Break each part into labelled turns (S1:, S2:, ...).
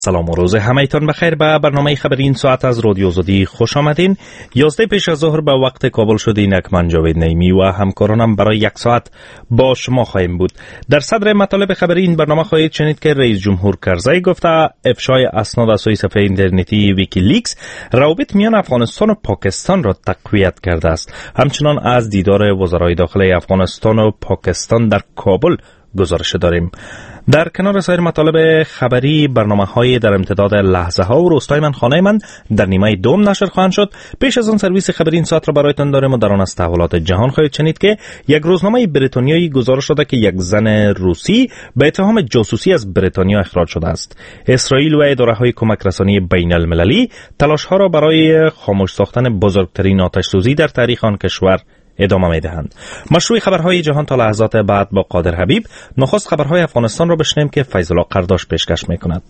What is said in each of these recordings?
S1: سلام و روز همه‌تان بخیر. به برنامه خبری این ساعت از رادیو آزادی خوش آمدین. 11 پیش از ظهر به وقت کابل شده. اینک من جاوید نعیمی و همکارانم برای یک ساعت با شما خواهیم بود. در صدر مطالب خبری این برنامه خواهید شنید که رئیس جمهور کرزی گفته افشای اسناد از سوی صفحه اینترنتی ویکیلیکس روابط میان افغانستان و پاکستان را تقویت کرده است. همچنان از دیدار وزرای داخلی افغانستان و پاکستان در کابل گزارش داریم. در کنار سایر مطالب خبری برنامه‌های در امتداد لحظه ها و روستای من خانه من در نیمه دوم نشر خواهند شد. پیش از آن سرویس خبری این ساعت را برایتان داریم و در آن از تحولات جهان خواهید شنید که یک روزنامه بریتانیایی گزارش داده که یک زن روسی به اتهام جاسوسی از بریتانیا اخراج شده است. اسرائیل و اداره‌های کمک رسانی بین المللی تلاش‌ها را برای خاموش ساختن بزرگترین آتش‌سوزی در تاریخ آن کشور ادامه می‌دهند. مشروع خبرهای جهان تا لحظات بعد با قادر حبیب. نخست خبرهای افغانستان را بشنویم که فیض الله قرداش پیشکش می‌کند.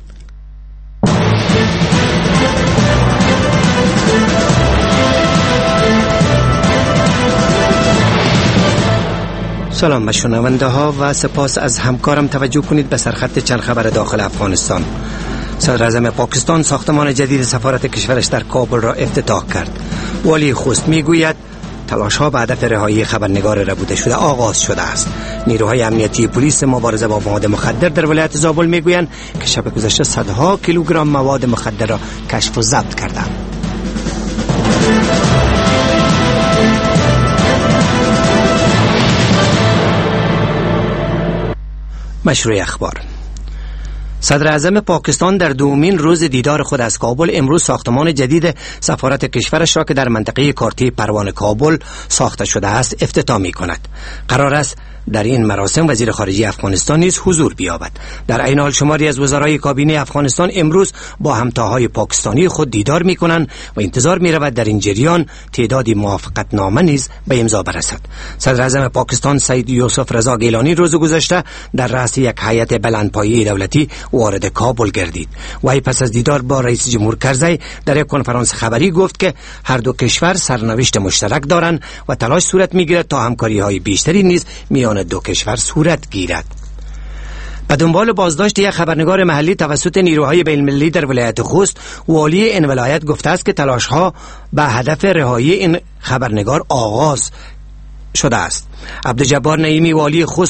S2: سلام به شنونده ها و سپاس از همکارم. توجه کنید به سرخط چند خبر داخل افغانستان. صدر اعظم پاکستان ساختمان جدید سفارت کشورش در کابل را افتتاح کرد. والی خوست میگوید تلاش ها به هدف رهایی خبرنگار ربوده شده آغاز شده است. نیروهای امنیتی پلیس مبارزه با مواد مخدر در ولایت زابل میگویند که شب گذشته صدها کیلوگرم مواد مخدر را کشف و ضبط کردند. مشروع اخبار. صدر اعظم پاکستان در دومین روز دیدار خود از کابل امروز ساختمان جدید سفارت کشورش را که در منطقه کارتی پروان کابل ساخته شده است افتتاح می کند. قرار است در این مراسم وزیر خارجه افغانستان نیز حضور بیابد. در عین حال شماری از وزرای کابینه افغانستان امروز با همتاهای پاکستانی خود دیدار می کنند و انتظار می رود در این جریان تعدادی موافقتنامه نیز به امضا برسد. صدر اعظم پاکستان سید یوسف رضا گیلانی روز گذشته در رأس یک هیئت بلندپایه دولتی وارد کابل گردید. وی پس از دیدار با رئیس جمهور کرزی در یک کنفرانس خبری گفت که هر دو کشور سرنوشت مشترک دارند و تلاش صورت می‌گیرد تا همکاری‌های بیشتری نیز میان دو کشور صورت گیرد. به دنبال بازداشت یک خبرنگار محلی توسط نیروهای بین‌المللی در ولایت خوست، والی این ولایت گفته است که تلاش‌ها به هدف رهایی این خبرنگار آغاز شده است. عبدالجبار نعیمی والی خوست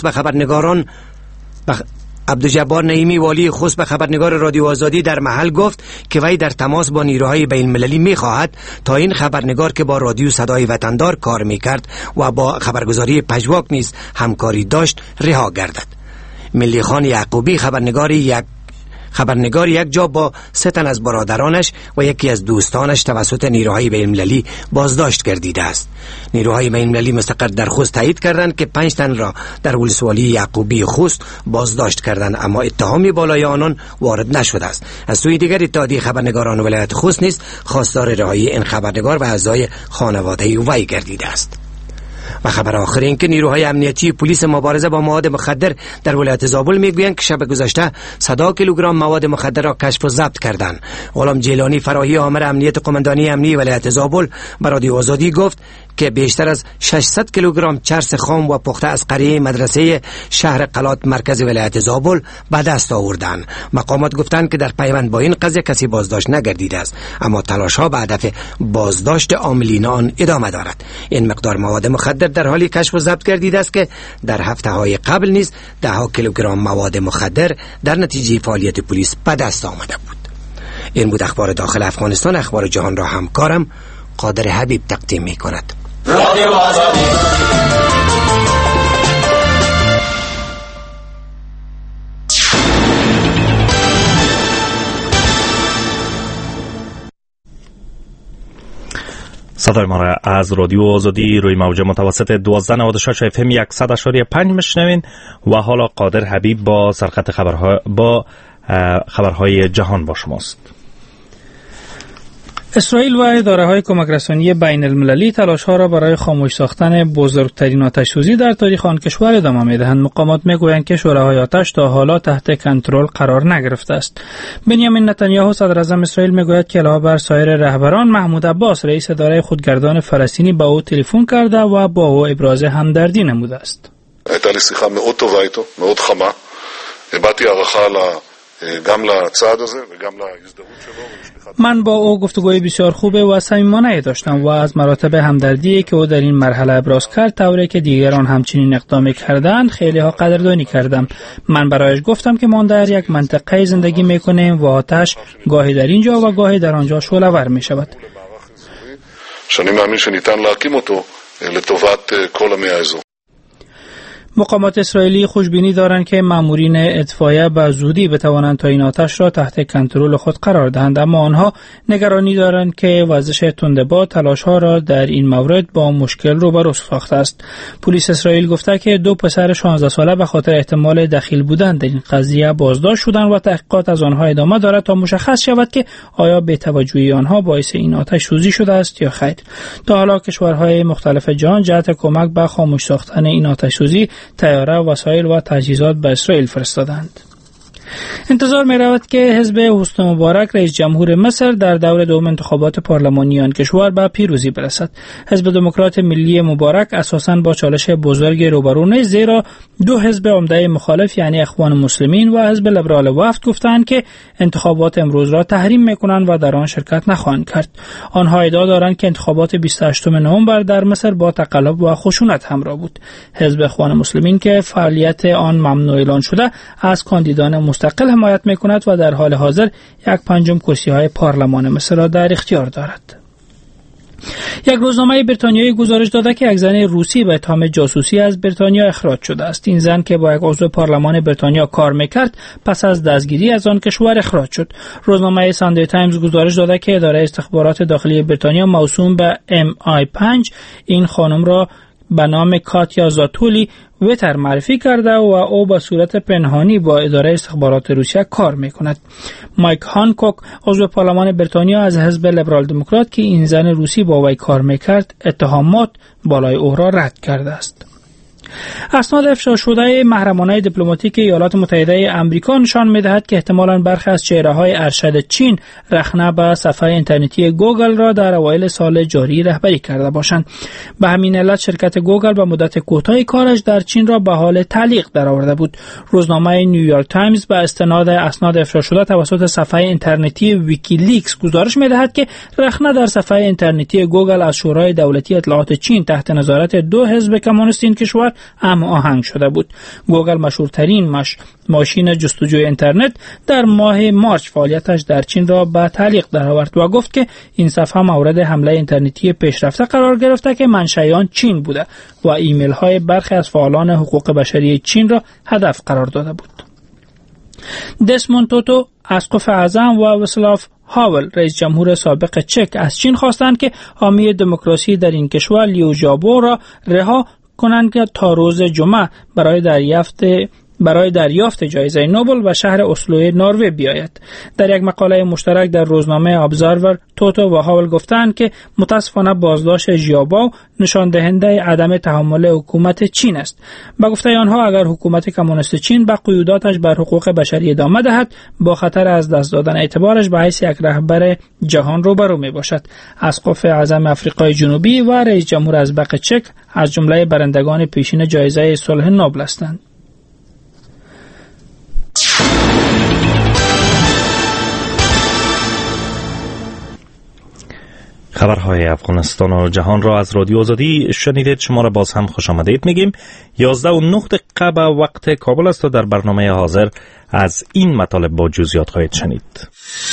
S2: به خبرنگار رادیو آزادی در محل گفت که وی در تماس با نیروهای بین المللی می‌خواهد تا این خبرنگار که با رادیو صدای وطندار کار می‌کرد و با خبرگزاری پژواک نیز همکاری داشت رها گردد. ملی خان یعقوبی خبرنگار یک جا با 3 تن از برادرانش و یکی از دوستانش توسط نیروهای بین‌المللی بازداشت گردیده است. نیروهای بین‌المللی مستقر در خوست تایید کردند که 5 تن را در ولسوالی یعقوبی خوست بازداشت کردند، اما اتهامی بالای آنان وارد نشده است. از سوی دیگر اتحادیه خبرنگاران ولایت خوست نیز خواستار رهایی این خبرنگار و اعضای خانواده وی گردیده است. و خبر آخر این که نیروهای امنیتی پلیس مبارزه با مواد مخدر در ولایت زابل میگویند که شب گذشته 100 کیلوگرم مواد مخدر را کشف و ضبط کردند. غلام جیلانی فراهی آمر امنیت قماندانی امنی ولایت زابل به رادیو آزادی گفت که بیشتر از 600 کیلوگرم چرس خام و پخته از قریه مدرسه شهر قلات مرکز ولایت زابل به دست آوردند. مقامات گفتند که در پیوند با این قضیه کسی بازداشت نگردیده است، اما تلاش‌ها به هدف بازداشت عاملین آن ادامه دارد. این مقدار مواد مخدر در حالی کشف و ضبط گردیده است که در هفته‌های قبل نیز 10 کیلوگرم مواد مخدر در نتیجه فعالیت پلیس به دست آمده بود. این بود اخبار داخل افغانستان. اخبار جهان را همکارم قادر حبیب تقدیم می‌کند. رادیو آزادی.
S1: صدای ما را از رادیو آزادی روی موج متوسط 1296 FM 100.5 میشنوین و حالا قادر حبیب با سرخط خبرهای جهان با شماست.
S3: اسرائیل و اداره‌های کمک رسانی بین المللی تلاش‌ها را برای خاموش ساختن بزرگترین آتش‌سوزی در تاریخ آن کشور ادامه می‌دهند. مقامات می‌گویند که شعله‌های آتش تا حالا تحت کنترل قرار نگرفته است. بنیامین نتانیاهو صدر اعظم اسرائیل می‌گوید که علاوه بر سایر رهبران، محمود عباس رئیس اداره خودگردان فلسطینی به او تلفن کرده و با او ابراز همدردی نموده است.
S4: הייתה לי שיחה מאוד טובה איתו, מאוד חמה. הבעתי הערכה
S3: من با او گفتگوی بسیار خوبه و صمیمانه داشتم و از مراتب همدردی که او در این مرحله ابراز کرد طوری که دیگران همچنین اقدام کردند خیلی ها قدردانی کردم. من برایش گفتم که ما در یک منطقه زندگی میکنیم و آتش گاهی در اینجا و گاهی در آنجا شعله‌ور میشود.
S4: שאני מאמין שניתן להקים אותו לטובת כל עמי האזור.
S3: مقامات اسرائیلی خوشبینی دارند که مامورین اطفائیه به زودی بتوانند تا این آتش را تحت کنترل خود قرار دهند، اما آنها نگرانی دارند که وزش تندباد تلاش‌ها را در این مورد با مشکل روبرو ساخته است. پلیس اسرائیل گفته که 2 پسر 16 ساله به خاطر احتمال دخیل بودن در این قضیه بازداشت شدند و تحقیقات از آنها ادامه دارد تا مشخص شود که آیا بی‌توجهی آنها باعث این آتش سوزی شده است یا خیر. تا حالا کشورهای مختلف جهان جهت کمک به خاموش ساختن این آتش سوزی طیاره، وسایل و تجهیزات به اسرائیل فرستادند. انتظار می رود که حزب حسنی مبارک رئیس جمهور مصر در دور دوم انتخابات پارلمانی آن کشور به پیروزی برسد. حزب دموکرات ملی مبارک اساساً با چالش بزرگ روبرو نیست، زیرا 2 حزب عمده مخالف یعنی اخوان مسلمین و حزب لیبرال وفد گفتند که انتخابات امروز را تحریم می‌کنند و در آن شرکت نخواهند کرد. آنها ادعا دارند که انتخابات 28 نوامبر در مصر با تقلب و خشونت همراه بود. حزب اخوان مسلمین که فعالیت آن ممنوع اعلان شده از کاندیدان مستقل حمایت می‌کند و در حال حاضر 1/5 کرسی‌های پارلمان مصر را در اختیار دارد. یک روزنامه بریتانیایی گزارش داده که یک زن روسی به اتهام جاسوسی از بریتانیا اخراج شده است. این زن که با یک عضو پارلمان بریتانیا کار میکرد پس از دستگیری از آن کشور اخراج شد. روزنامه ساندی تایمز گزارش داده که اداره استخبارات داخلی بریتانیا موسوم به MI5 این خانم را به نام کاتیا زاتولی ویتر معرفی کرده و او به صورت پنهانی با اداره استخبارات روسیه کار میکند. مایک هانکوک عضو پارلمان بریتانیا از حزب لیبرال دموکرات که این زن روسی با وی کار میکرد اتهامات بالای او را رد کرده است. اسناد افشا شده محرمانه دیپلماتیک ایالات متحده آمریکا نشان می‌دهد که احتمالاً برخی از چهره‌های ارشد چین رخنه به صفحه اینترنتی گوگل را در اوایل سال جاری رهبری کرده باشند. به همین علت شرکت گوگل به مدت کوتاهی کارش در چین را به حال تعلیق درآورده بود. روزنامه نیویورک تایمز به استناد اسناد افشا شده توسط صفحه اینترنتی ویکیلیکس گزارش می‌دهد که رخنه در صفحه اینترنتی گوگل از شورای دولتی اطلاعات چین تحت نظارت 2 حزب کمونیست این کشور هماهنگ شده بود. گوگل مشهورترین ماشین جستجوی اینترنت در ماه مارچ فعالیتش در چین را به تعلیق درآورد و گفت که این صفحه مورد حمله اینترنتی پیشرفته قرار گرفته که منشأ آن چین بوده و ایمیل های برخی از فعالان حقوق بشری چین را هدف قرار داده بود. دسموند توتو اسقف اعظم و واسلاو هاول رئیس جمهور سابق چک از چین خواستند که حامی دموکراسی در این کشور لیو ژابو را رها کنند که تا روز جمعه برای دریافت جایزه نوبل به شهر اسلو نروژ بیاید. در یک مقاله مشترک در روزنامه ابزرور توتو و هاول گفتند که متاسفانه بازداشت ژیابو نشان دهنده عدم تحمل حکومت چین است. به گفته آنها اگر حکومت کمونیست چین به قیوداتش بر حقوق بشری ادامه دهد با خطر از دست دادن اعتبارش به حیث یک رهبر جهان روبرو می باشد. اسقف اعظم آفریقای جنوبی و رئیس جمهور ازبق چک از جمله برندگان پیشین جایزه صلح نوبل هستند.
S1: خبرهای افغانستان و جهان را از رادیو آزادی شنیدید. شما را باز هم خوش آمدید میگیم. 11:09 به وقت کابل است و در برنامه حاضر از این مطالب با جزئیات خواهید شنید.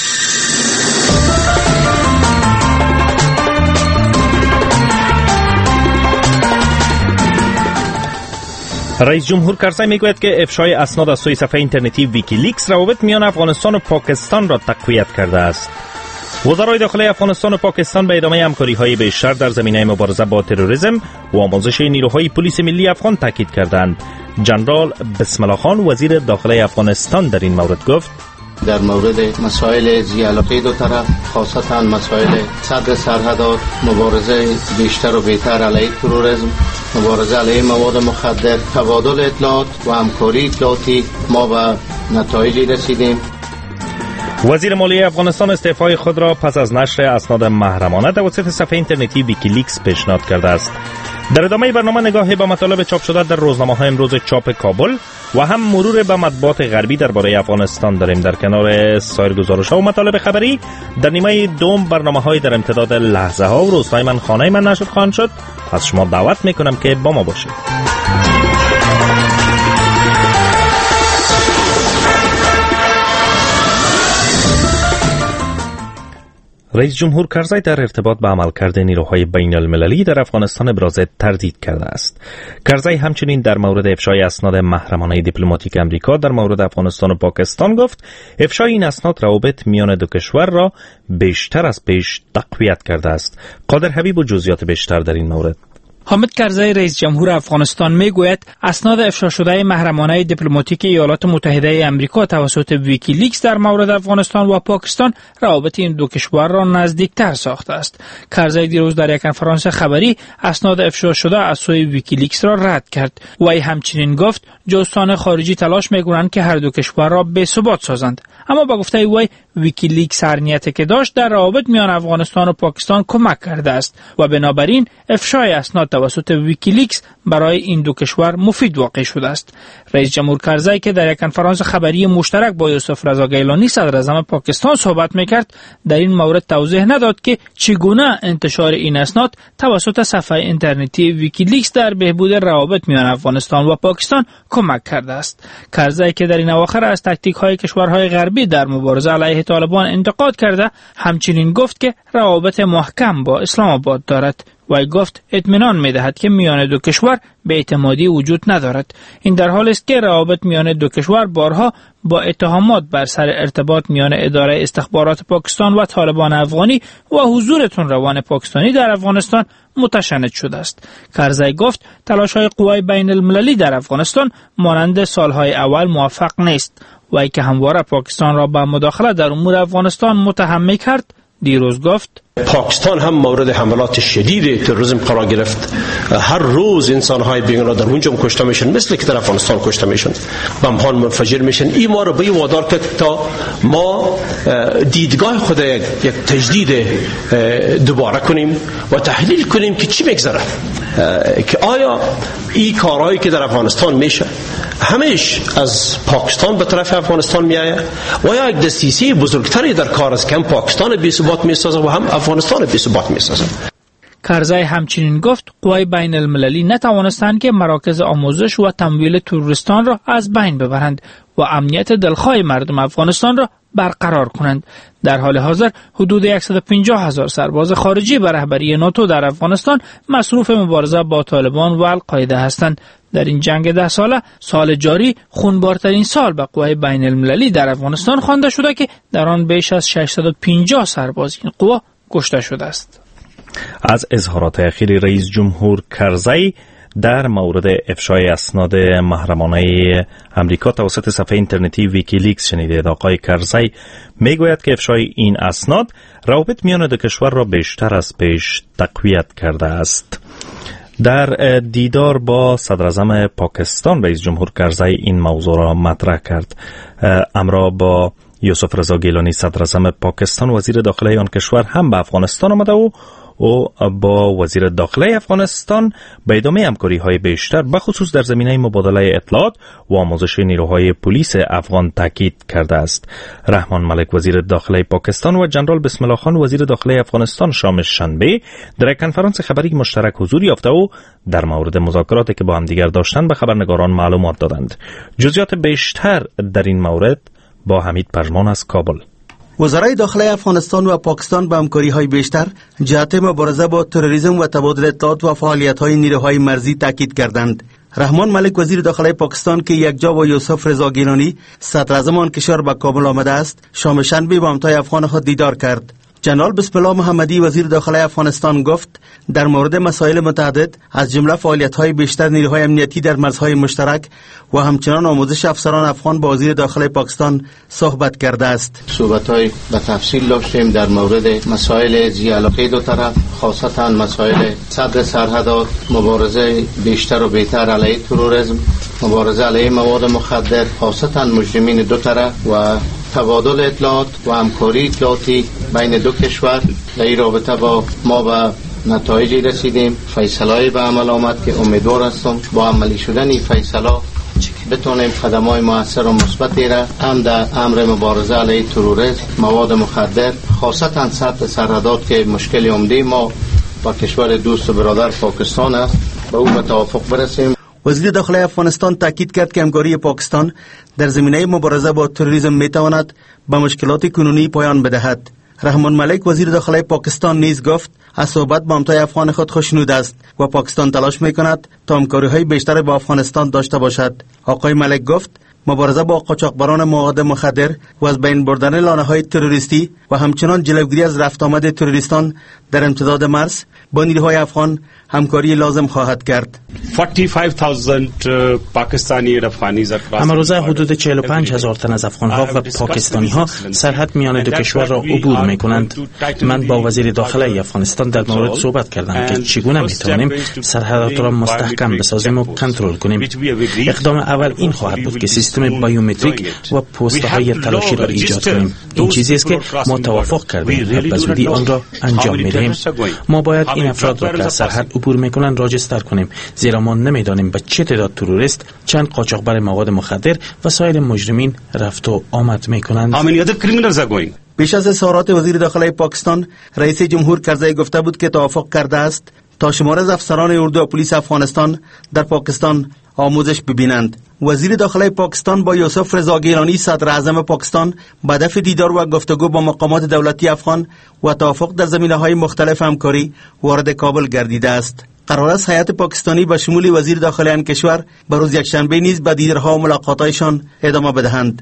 S1: رئیس جمهور کرزی میگوید که افشای اسناد از سوی صفحه اینترنتی ویکیلیکس روابط میان افغانستان و پاکستان را تقویت کرده است. وزرای داخلی افغانستان و پاکستان به ادامه همکاری‌های بیشتر در زمینه مبارزه با تروریسم و آموزش نیروهای پلیس ملی افغان تاکید کردند. جنرال بسم الله خان وزیر داخلی افغانستان در این مورد گفت:
S5: در مورد مسائل ذی‌علاقه دو طرف، خاصتا مسائل صد سرحدات، مبارزه بیشتر و بهتر علیه تروریسم، مبارزه علیه مواد مخدر، تبادل اطلاعات و همکاری اطلاعاتی ما به نتایجی رسیدیم.
S1: وزیر مالیه افغانستان استعفای خود را پس از نشر اسناد محرمانه توسط صفحه اینترنتی ویکیلیکس پیشنهاد کرده است. در ادامه برنامه نگاهی به مطالب چاپ شده در روزنامه‌های امروز چاپ کابل و هم مرور به مطبوعات غربی درباره افغانستان داریم. در کنار سایر گزارش‌ها و مطالب خبری در نیمه دوم برنامه‌های در امتداد لحظه‌ها و روزهای من خانه من نشر خواهند شد. از شما دعوت می‌کنم که با ما باشید. رئیس جمهور کرزی در ارتباط به عملکرد نیروهای بین المللی در افغانستان ابراز تردید کرده است. کرزی همچنین در مورد افشای اسناد محرمانه دیپلماتیک امریکا در مورد افغانستان و پاکستان گفت افشای این اسناد روابط میان دو کشور را بیشتر از پیش تقویت کرده است. قادر حبیب و جزئیات بیشتر در این مورد.
S3: حامد کرزی رئیس جمهور افغانستان میگوید اسناد افشا شده محرمانه دیپلماتیک ایالات متحده آمریکا توسط ویکیلیکس در مورد افغانستان و پاکستان روابط این دو کشور را نزدیکتر ساخته است. کرزی دیروز در یک کنفرانس خبری اسناد افشا شده از سوی ویکیلیکس را رد کرد. وی همچنین گفت جاسوسان خارجی تلاش می‌کنند که هر دو کشور را بی‌ثبات سازند. اما با گفته وی ویکیلیکس هر نیتی که داشت در روابط میان افغانستان و پاکستان کمک کرده است و بنابراین افشای اسناد توسط ویکیلیکس برای این دو کشور مفید واقع شده است. رئیس جمهور کرزی که در یک کنفرانس خبری مشترک با یوسف رضا گیلانی صدر اعظم پاکستان صحبت میکرد در این مورد توضیح نداد که چگونه انتشار این اسناد توسط صفحه اینترنتی ویکیلیکس در بهبود روابط میان افغانستان و پاکستان کمک کرده است. کرزی که در این اواخر از تاکتیک‌های کشورهای غربی در مبارزه علیه طالبان انتقاد کرده همچنین گفت که روابط محکم با اسلام آباد دارد. وی گفت اطمینان می‌دهد که میان دو کشور بی‌اعتمادی وجود ندارد. این در حالی است که روابط میان دو کشور بارها با اتهامات بر سر ارتباط میان اداره استخبارات پاکستان و طالبان افغانی و حضور تندروان پاکستانی در افغانستان متشنج شده است. کرزی گفت تلاش‌های قوای بین المللی در افغانستان مانند سالهای اول موفق نیست. وی که همواره پاکستان را به مداخله در امور افغانستان متهم می‌کرد دیروز گفت
S6: پاکستان هم مورد حملات شدید تروریسم قرار گرفت. هر روز انسان‌های بیگناه در اونجا کشته میشن مثل که در افغانستان کشته میشن، بمب‌ها منفجر میشن. این ما رو به وادار کرد تا ما دیدگاه خود یک تجدید دوباره کنیم و تحلیل کنیم که چی میگذره، که آیا این کارهایی که در افغانستان میشه همیش از پاکستان به طرف افغانستان میآید و یا یک دسیسه بزرگتری در کار است که هم پاکستان بی‌ثبات میسازه و هم افغانستان بی‌ثبات میسازه.
S3: کرزی همچنین گفت قوای بین المللی نتوانستند که مراکز آموزش و تمویل تروریستان را از بین ببرند و امنیت دلخواه مردم افغانستان را برقرار کنند. در حال حاضر حدود 150,000 سرباز خارجی به رهبری ناتو در افغانستان مصروف مبارزه با طالبان و القاعده هستند. در این جنگ 10 ساله سال جاری خونبارترین سال به قوای بین المللی در افغانستان خوانده شده که در آن بیش از 650 سرباز این قوا کشته شده است.
S1: از اظهارات اخیر رئیس جمهور کرزی در مورد افشای اسناد محرمانه امریکا توسط صفحه اینترنتی ویکیلیکس شنیدید. آقای کرزی میگوید که افشای این اسناد روابط میان دو کشور را بیشتر از پیش تقویت کرده است. در دیدار با صدر اعظم پاکستان رئیس جمهور کرزی این موضوع را مطرح کرد. همراه با یوسف رضا گیلانی صدر اعظم پاکستان وزیر داخله آن کشور هم به افغانستان آمده و با وزیر داخله افغانستان به ادامه همکاری‌های بیشتر بخصوص در زمینه مبادله اطلاعات و آموزش نیروهای پلیس افغان تاکید کرده است. رحمان ملک وزیر داخله پاکستان و جنرال بسم الله خان وزیر داخله افغانستان شام شنبه در یک کنفرانس خبری مشترک حضور یافته و در مورد مذاکراتی که با هم دیگر داشتند به خبرنگاران معلومات دادند. جزئیات بیشتر در این مورد با حمید پژمان از کابل.
S7: وزرای داخله افغانستان و پاکستان به همکاری‌های بیشتر جهت مبارزه با تروریسم و تبادل اطلاعات و فعالیت‌های نیروهای مرزی تاکید کردند. رحمان ملک وزیر داخله پاکستان که یکجا با یوسف رضا گیلانی صدر اعظم آن کشور به کابل آمده است، شام شنبه با همتای افغان خود دیدار کرد. جنرال بسم الله محمدی وزیر داخله افغانستان گفت در مورد مسائل متعدد از جمله فعالیت‌های بیشتر نیروهای امنیتی در مرزهای مشترک و همچنان آموزش افسران افغان با وزیر داخله پاکستان صحبت کرده است.
S5: صحبت‌های به تفصیل داشتیم در مورد مسائل ذی علاقه دو طرف، خاصتا مسائل سد سرحدات، مبارزه بیشتر و بهتر علیه تروریسم، مبارزه علیه مواد مخدر، خاصتا مجرمین دو طرف و تبادل اطلاعات و همکاری اطلاعاتی بین دو کشور. در این رابطه با ما و نتایجی رسیدیم، فیصله‌ای به عمل آمد که امیدوار هستم با عملی شدن این فیصله بتونیم قدم‌های مؤثر و مثبتی را هم در امر مبارزه علیه تروریسم، مواد مخدر، خاصتا سد سرحدات که مشکل عمده ما با کشور دوست و برادر پاکستان است، به او به توافق برسیم.
S7: وزیر داخلی افغانستان تاکید کرد که همکاری پاکستان در زمینه مبارزه با تروریسم میتواند به مشکلات کنونی پایان بدهد. رحمان ملک وزیر داخلی پاکستان نیز گفت از صحبت با همتای افغان خود خوشنود است و پاکستان تلاش میکند تا همکاری‌های بیشتر با افغانستان داشته باشد. آقای ملک گفت مبارزه با قاچاقبران مواد مخدر و از بین بردن لانه‌های تروریستی و همچنان جلوگیری از رفت آمد تروریستان در امتداد مرز با نیروهای افغان همکاری لازم خواهد کرد.
S8: 45,000 پاکستانی و افغانی
S9: امروزه حدود 45,000 تن از افغان‌ها و پاکستانی‌ها سرحد میان دو کشور را عبور می‌کنند. من با وزیر داخلی افغانستان در مورد صحبت کردم که چگونه می‌توانیم سرحدات را مستحکم بسازیم و کنترل کنیم. اقدام اول این خواهد بود که سیستم بایومتریک و پست‌های تلاشی را ایجاد کنیم. این چیزی است که ما توافق کردیم و به زودی آن را انجام می‌دهیم. ما باید این افراد را که از سرحد عبور می‌کنند راجستر کنیم، زیرا ما نمی‌دانیم به چه تعداد تروریست، چند قاچاقبر مواد مخدر و سایر مجرمین رفت و آمد می‌کنند.
S7: پیش از اظهارات وزیر داخلی پاکستان، رئیس جمهور کرزی گفته بود که توافق کرده است تا شمار از افسران اردو و پلیس افغانستان در پاکستان آموزش ببینند. وزیر داخلی پاکستان با یوسف رضا گیلانی صدر اعظم پاکستان به هدف دیدار و گفتگو با مقامات دولتی افغان و توافق در زمینه‌های مختلف همکاری وارد کابل گردیده است. قرار است هیئت پاکستانی به شمول وزیر داخلی آن کشور به روز یکشنبه نیز به دیدارها و ملاقات‌هایشان ادامه بدهند.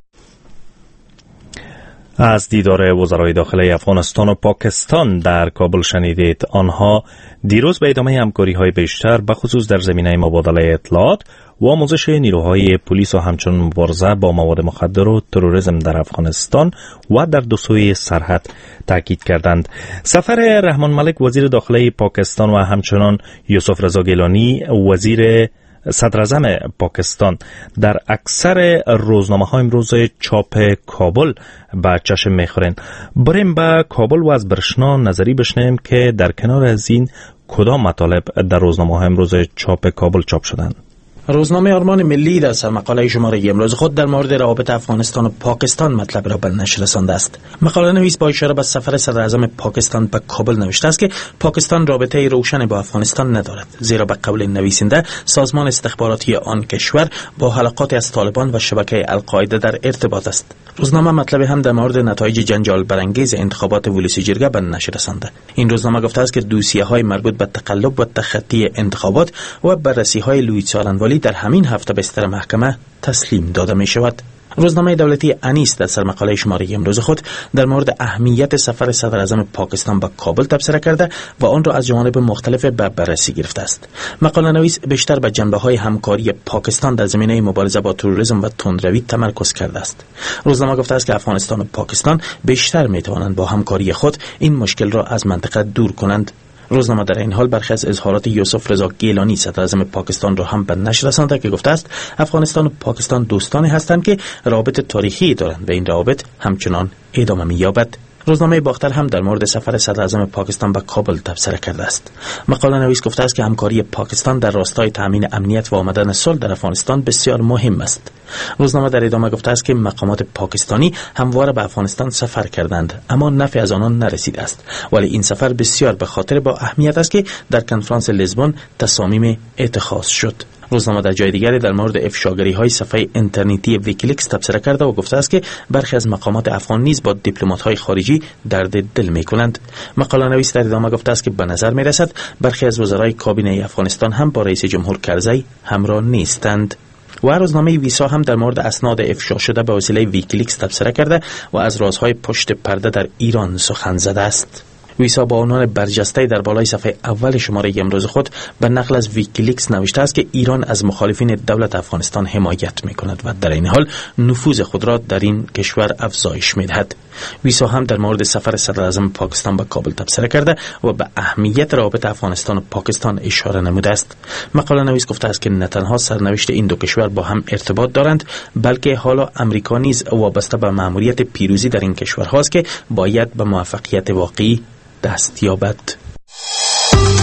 S1: از دیدار وزرای داخلی افغانستان و پاکستان در کابل شنیدید. آنها دیروز به ادامه همکاری‌های بیشتر به خصوص در زمینه مبادله اطلاعات و آموزش نیروهای پلیس و همچنین مبارزه با مواد مخدر و تروریسم در افغانستان و در دو سوی سرحد تاکید کردند. سفر رحمان ملک وزیر داخلی پاکستان و همچنین یوسف رضا گیلانی وزیر صدر اعظم پاکستان در اکثر روزنامه‌ها امروز چاپ کابل به چشم می‌خورند. بریم به کابل و از برشنا نظری بشنویم که در کنار از این کدام مطالب در روزنامه‌ها امروز چاپ کابل چاپ شدند.
S9: روزنامه آرمان ملی در سرمقاله شماره امروز خود در مورد روابط افغانستان و پاکستان مطلب را به نشر رسانده است. مقاله نویس با اشاره به سفر صدر اعظم پاکستان به کابل نوشته است که پاکستان رابطه روشن با افغانستان ندارد، زیرا به قول نویسنده سازمان استخباراتی آن کشور با حلقات از طالبان و شبکه القاعده در ارتباط است. روزنامه مطلب هم در مورد نتایج جنجال برانگیز انتخابات ولسی جرگه به نشر رسانده. این روزنامه گفته است که دوسیه‌های مربوط به تقلب و تخطی انتخابات و بررسی‌های لویید سالنوالی در همین هفته به سر محکمه تسلیم داده می شود. روزنامه دولتی انیس در سرمقاله شماره امروز خود در مورد اهمیت سفر صدر اعظم پاکستان به کابل تبصره کرده و آن را از جوانب مختلف به بررسی گرفته است. مقاله نویس بیشتر به جنبه‌های همکاری پاکستان در زمینه مبارزه با تروریسم و تندروی تمرکز کرده است. روزنامه گفته است که افغانستان و پاکستان بیشتر می توانند با همکاری خود این مشکل را از منطقه دور کنند. روزنامه در این حال برخی از اظهارات یوسف رضا گیلانی صدر اعظم پاکستان را هم به نشر رسانده که گفته است افغانستان و پاکستان دوستانی هستند که روابط تاریخی دارند و این روابط همچنان ادامه می‌یابد. روزنامه باختر هم در مورد سفر صدر اعظم پاکستان به کابل تبصره کرده است. مقاله نویس گفته است که همکاری پاکستان در راستای تامین امنیت و آمدن صلح در افغانستان بسیار مهم است. روزنامه در ادامه گفته است که مقامات پاکستانی همواره به افغانستان سفر کردند اما نفع از آنان نرسیده است، ولی این سفر بسیار به خاطر با اهمیت است که در کنفرانس لیزبون تصامیم اتخاذ شد. روزنامه در جای دیگری در مورد افشاگری‌های صفحه اینترنتی ویکیلیکس تبصره کرده و گفته است که برخی از مقامات افغان نیز با دیپلمات‌های خارجی درد دل می‌کنند. مقاله نویس در ادامه گفته است که به نظر می‌رسد برخی از وزرای کابینه افغانستان هم با رئیس جمهور کرزی همراه نیستند. و روزنامه ویسا هم در مورد اسناد افشا شده به وسیله ویکیلیکس تبصره کرده و از رازهای پشت پرده در ایران سخن زده است. ویسا با عنوان برجسته در بالای صفحه اول شماره امروز خود به نقل از ویکیلیکس نوشته است که ایران از مخالفین دولت افغانستان حمایت می‌کند و در این حال نفوذ خود را در این کشور افزایش می‌دهد. ویسا هم در مورد سفر صدر اعظم پاکستان به کابل تبصره کرده و به اهمیت روابط افغانستان و پاکستان اشاره نموده است. مقاله نویس گفته است که نه تنها سرنوشت این دو کشور با هم ارتباط دارند، بلکه حالا امریکا نیز وابسته به مأموریت پیروزی در این کشورهاست که باید به موفقیت واقعی دست یابد.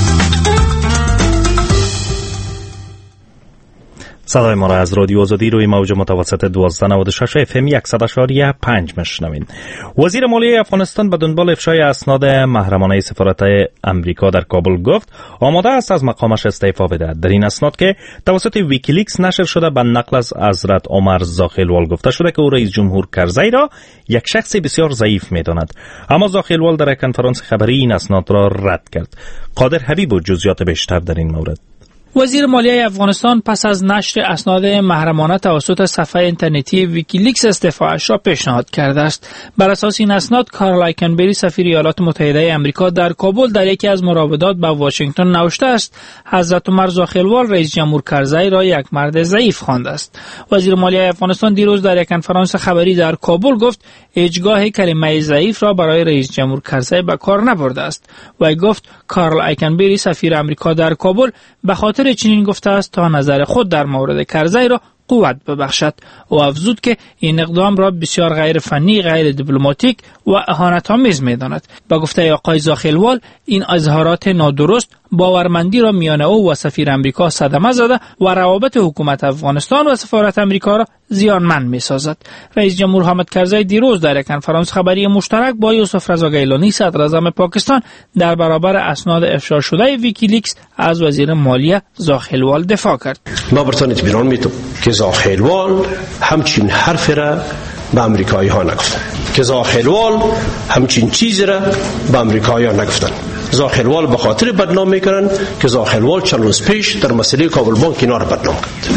S1: صدای ما را از رادیو آزادی روی موج متوسط 1296 FM 100.5 میشنوین. وزیر مالیه افغانستان به دنبال افشای اسناد محرمانه سفارت امریکا در کابل گفت آماده است از مقامش استعفا بدهد. در این اسناد که توسط ویکیلیکس نشر شده به نقل از حضرت عمر زاخیلوال گفته شده که او رئیس جمهور کرزی را یک شخص بسیار ضعیف می‌داند. اما زاخیلوال در کنفرانس خبری این اسناد را رد کرد. قادر حبیب و جزئیات بیشتر در این مورد.
S3: وزیر مالیه افغانستان پس از نشر اسناد محرمانه توسط صفحه اینترنتی ویکیلیکس استعفایش را پیشنهاد کرده است. بر اساس این اسناد کارل آیکنبری سفیر ایالات متحده آمریکا در کابل در یکی از مراودات با واشنگتن نوشته است حضرت عمر زاخیلوال رئیس جمهور کرزی را یک مرد ضعیف خوانده است. وزیر مالیه افغانستان دیروز در یک کنفرانس خبری در کابل گفت هیچگاه کلمه ضعیف را برای رئیس جمهور کرزی به کار نبرده است و گفت کارل آیکنبری سفیر آمریکا در کابل به خاطر چنین گفته است تا نظر خود در مورد کرزی را قوت ببخشد. او افزود که این اقدام را بسیار غیر فنی، غیر دیپلماتیک و اهانت‌آمیز می‌داند. با گفته آقای زاخیلوال این اظهارات نادرست باورمندی را میان او و سفیر آمریکا صدمه زده و روابط حکومت افغانستان و سفارت آمریکا را زیانمند می‌سازد. رئیس جمهور حامد کرزی دیروز در یک کنفرانس خبری مشترک با یوسف رضا گیلانی صدر اعظم پاکستان در برابر اسناد افشا شده ویکیلیکس از وزیر مالیه زاخیلوال دفاع کرد.
S6: ما برتان اطمینان میتونم که زاخیلوال همچین حرف را به امریکایی ها نگفتن، که زاخیلوال همچین چیزی را به امریکایی ها نگفتن. زاخیلوال به خاطر بدنام میکنن که زاخیلوال چند روز پیش در مسئله کابل بانک اینا را بدنام کرد.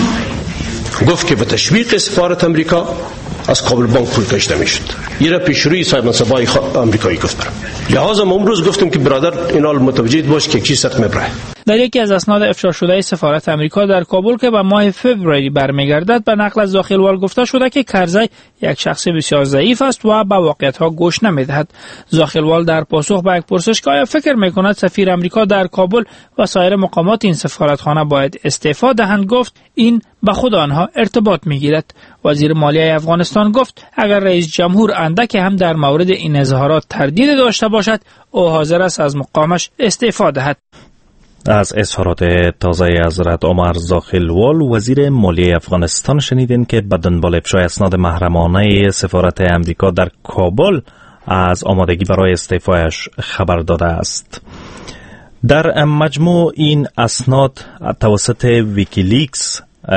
S6: گفت که به تشویق سفارت امریکا از کابل بانک پول کشیده میشد. یه را پیشروی صاحب منصبای امریکایی گفت برام. لحاظا ما امروز گفتم که برادر اینا متوجه باش که چی سخت میبره.
S3: در یکی از اسناد افشا شده سفارت امریکا در کابل که به ماه فوریه برمیگردد به نقل از زاخیلوال گفته شده که کرزی یک شخص بسیار ضعیف است و به واقعیت‌ها گوش نمیدهد. زاخیلوال در پاسخ به یک پرسش که آیا فکر میکند سفیر امریکا در کابل و سایر مقامات این سفارتخانه باید استعفا دهند گفت این به خود آنها ارتباط میگیرد. وزیر مالیه افغانستان گفت اگر رئیس جمهور اندک هم در مورد این اظهارات تردید داشته باشد او حاضر است از مقامش استعفا دهد.
S1: از اظهارات تازه حضرت عمر زاخیلوال وزیر مالیه افغانستان شنیدین که به دنبال افشای اسناد محرمانه سفارت امریکا در کابل از آمادگی برای استعفایش خبر داده است. در مجموع این اسناد توسط ویکیلیکس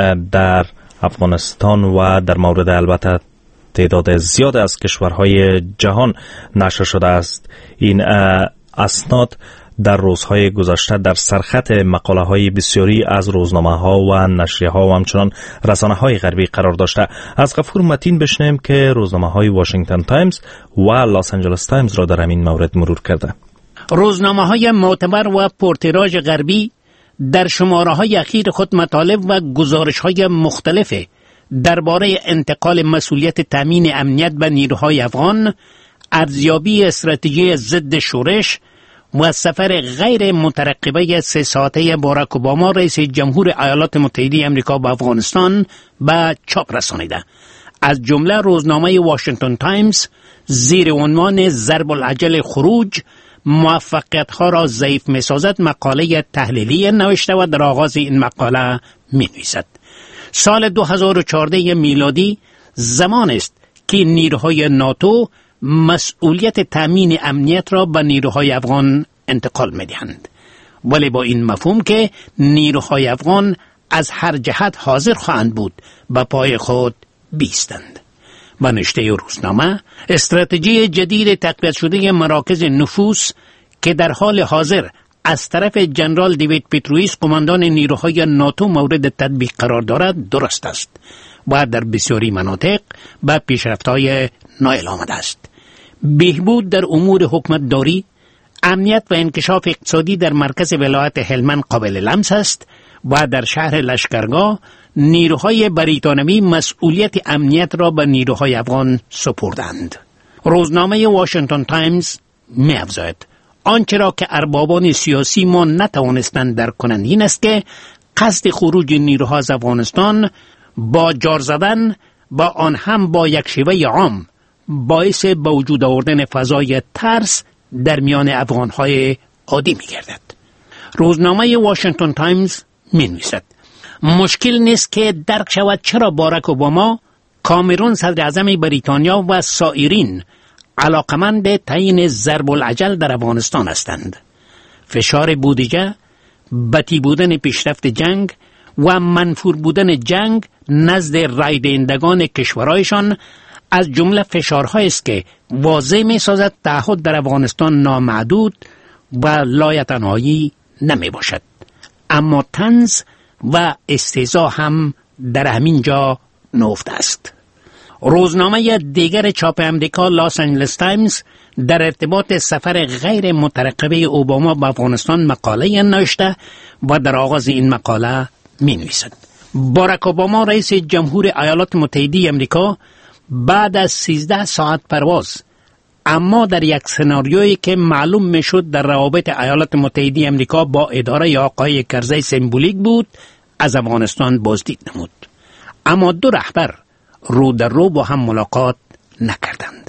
S1: در افغانستان و در مورد البته تعداد زیاد از کشورهای جهان نشر شده است. این اسناد در روزهای گذشته در سرخط مقاله‌های بسیاری از روزنامه‌ها و نشریه‌ها و همچنان رسانه‌های غربی قرار داشته. از غفور متین بشنویم که روزنامه‌های واشنگتن تایمز و لاس آنجلس تایمز را در این مورد مرور کرده.
S10: روزنامه‌های معتبر و پرتیراژ غربی در شماره‌های اخیر خود مطالب و گزارش‌های مختلف درباره انتقال مسئولیت تامین امنیت به نیروهای افغان، ارزیابی استراتژی ضد شورش و سفر غیر مترقبه 3 ساعته باراک اوباما رئیس جمهور ایالات متحده آمریکا به افغانستان به چاپ رسانیده. از جمله روزنامه واشنگتن تایمز زیر عنوان ضرب العجل خروج موفقیت‌ها را ضعیف می‌سازد مقاله تحلیلی نوشته و در آغاز این مقاله می‌نویسد سال 2014 میلادی زمان است که نیروهای ناتو مسئولیت تامین امنیت را به نیروهای افغان انتقال می‌دهند، ولی با این مفهوم که نیروهای افغان از هر جهت حاضر خواهند بود به پای خود بیستند. به نوشته روزنامه استراتژی جدید تقویت شده مراکز نفوذ که در حال حاضر از طرف جنرال دیوید پیترویس قماندان نیروهای ناتو مورد تطبیق قرار دارد درست است و در بسیاری مناطق به پیشرفت‌های نائل آمده است. بهبود در امور حکومتداری، امنیت و انکشاف اقتصادی در مرکز ولایت هلمند قابل لمس است و در شهر لشکرگاه نیروهای بریتانوی مسئولیت امنیت را به نیروهای افغان سپردند. روزنامه واشنگتن تایمز می‌افزاید آنچه را که اربابان سیاسی ما نتوانستند درک کنند این است که قصد خروج نیروها از افغانستان با جار زدن با آن هم با یک شیوه عام باعث به وجود آوردن فضای ترس در میان افغانهای عادی می‌گردد. روزنامه واشنگتن تایمز می‌نویسد مشکل نیست که درک شود چرا باراک اوباما، کامرون صدر اعظم بریتانیا و سایرین علاقمند تعیین ضرب العجل در افغانستان هستند. فشار بودجه، بطی بودن پیشرفت جنگ و منفور بودن جنگ نزد رای دهندگان کشورهایشان از جمله فشارهایی است که واضح می سازد تعهد در افغانستان نامحدود و لایتنهایی نمی باشد. اما طنز و استهزا هم در همین جا نهفته است. روزنامه دیگر چاپ امریکا لاس آنجلس تایمز در ارتباط سفر غیر مترقبه اوباما به افغانستان مقاله نوشته و در آغاز این مقاله می نویسد: باراک اوباما رئیس جمهور ایالات متحده امریکا بعد از 13 ساعت پرواز، اما در یک سناریویی که معلوم می شد در روابط ایالات متحده امریکا با اداره آقای کرزی سمبولیک بود، از افغانستان بازدید نمود. اما دو رهبر رو در رو با هم ملاقات نکردند.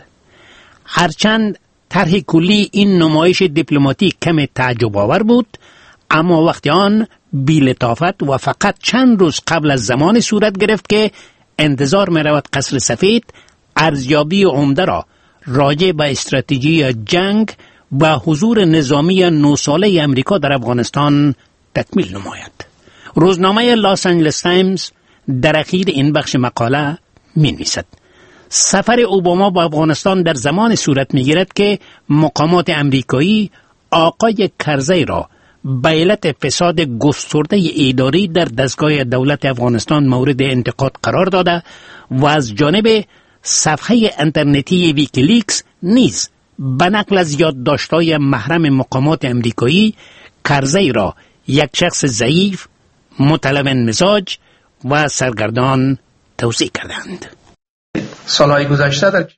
S10: هرچند طرح کلی این نمایش دیپلماتیک کم تعجب آور بود، اما وقتی آن بی لطافت و فقط چند روز قبل از زمان صورت گرفت که انتظار می رود قصر سفید ارزیابی عمده را راجع به استراتژی جنگ و حضور نظامی 9 ساله امریکا در افغانستان تکمیل نماید. روزنامه لاس آنجلس تایمز در اخیر این بخش مقاله می نویسد: سفر اوباما به افغانستان در زمان صورت می گیرد که مقامات امریکایی آقای کرزی را به علت فساد گسترده اداری در دستگاه دولت افغانستان مورد انتقاد قرار داده و از جانب صفحه اینترنتی ویکیلیکس نیز به نقل از یادداشت‌های محرم مقامات امریکایی کرزی را یک شخص ضعیف، متلون مزاج و سرگردان توصیف کردند.
S11: سالهای گذشته در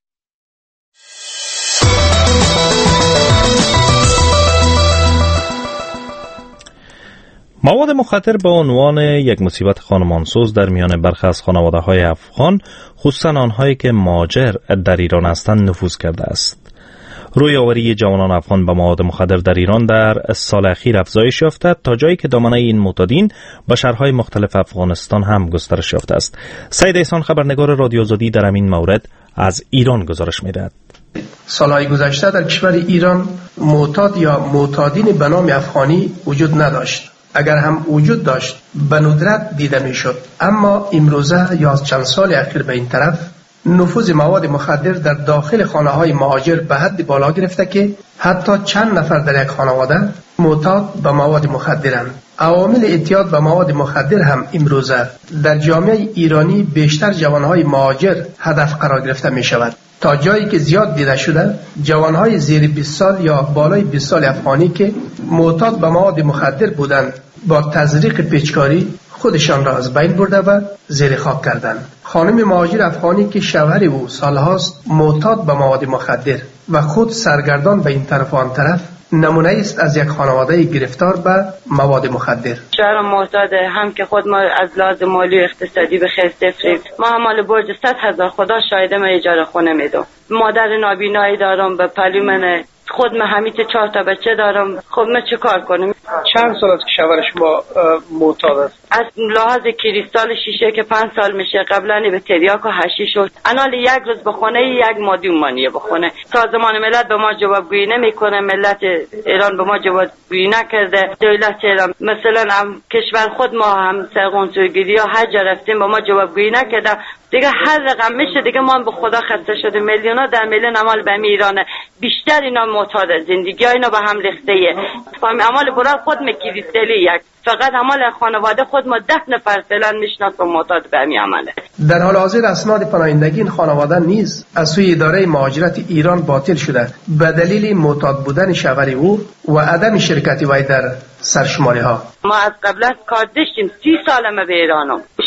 S1: مواد مخدر به عنوان یک مصیبت خانمانسوز در میان برخی از خانواده‌های افغان، خصوصا آنهایی که مهاجر در ایران هستند، نفوذ کرده است. روی آوری جوانان افغان به مواد مخدر در ایران در سال اخیر افزایش یافته تا جایی که دامنه این معتادین به شهرهای مختلف افغانستان هم گسترش یافته است. سعید احسان خبرنگار رادیو آزادی در همین مورد از ایران گزارش می‌دهد.
S11: سالهای گذشته در کشور ایران معتاد یا معتادین به نام افغانی وجود نداشت. اگر هم وجود داشت به ندرت دیده میشد. اما امروزه یا از چند سال اخیر به این طرف نفوذ مواد مخدر در داخل خانه‌های مهاجر به حد بالا گرفته که حتی چند نفر در یک خانواده معتاد به مواد مخدرند. عوامل اعتیاد به مواد مخدر هم امروزه در جامعه ایرانی بیشتر جوانهای مهاجر هدف قرار گرفته می شود. تا جایی که زیاد دیده شده جوانهای زیر 20 سال یا بالای 20 سال افغانی که معتاد به مواد مخدر بودند با تزریق پیچکاری خودشان را از بین برده و زیر خاک کردند. خانم مهاجر افغانی که شوهر او سالهاست معتاد به مواد مخدر و خود سرگردان به این طرف و آن طرف، نمونه است از یک خانواده گرفتار به مواد مخدر.
S12: شوهرم معتاد، هم که خود ما از لحاظ مالی و اقتصادی به خیر صفریم. ما حمال برج 100,000 خدا شاهد ما اجاره خونه میدم. مادر نابینایی دارم، به پلو من خود من همیت 4 تا بچه دارم. خب من چه کار کنم؟
S11: چند سال است که شوهر شما معتاد است؟
S12: از لحاظ کریستال شیشه که 5 سال میشه، قبلا به تریاک و حشیش شد. انال یک روز بخونه یک مادی مانیه بخونه. سازمان ملت به ما جوابگویی نمیکنه، ملت ایران به ما جوابگویی نکرده. دولت ایران مثلا هم کشور خود ما هم سرقنصولگری ها هر جا رفتیم به ما جوابگویی نکرده. دیگه هر رقم میشه دیگه ما به خدا خسته شده. میلیون ها در میلیون امال به ایرانه، بیشتر اینا معتاد، زندگی ها اینا به هم ریخته ایه. امال برای خود مکریستلی یک فقط امال خانواده خود ما 10 نفر فعلا میشناسم معتاد به همین عمله.
S11: در حال حاضر اسناد پناهندگی این خانواده نیز از سوی اداره مهاجرت ایران باطل شده به دلیل معتاد بودن شوهر او و عدم شرکت وی در سرشماری ها.
S12: ما از قبل از کار داشتیم 30 سالمه به ایرانم.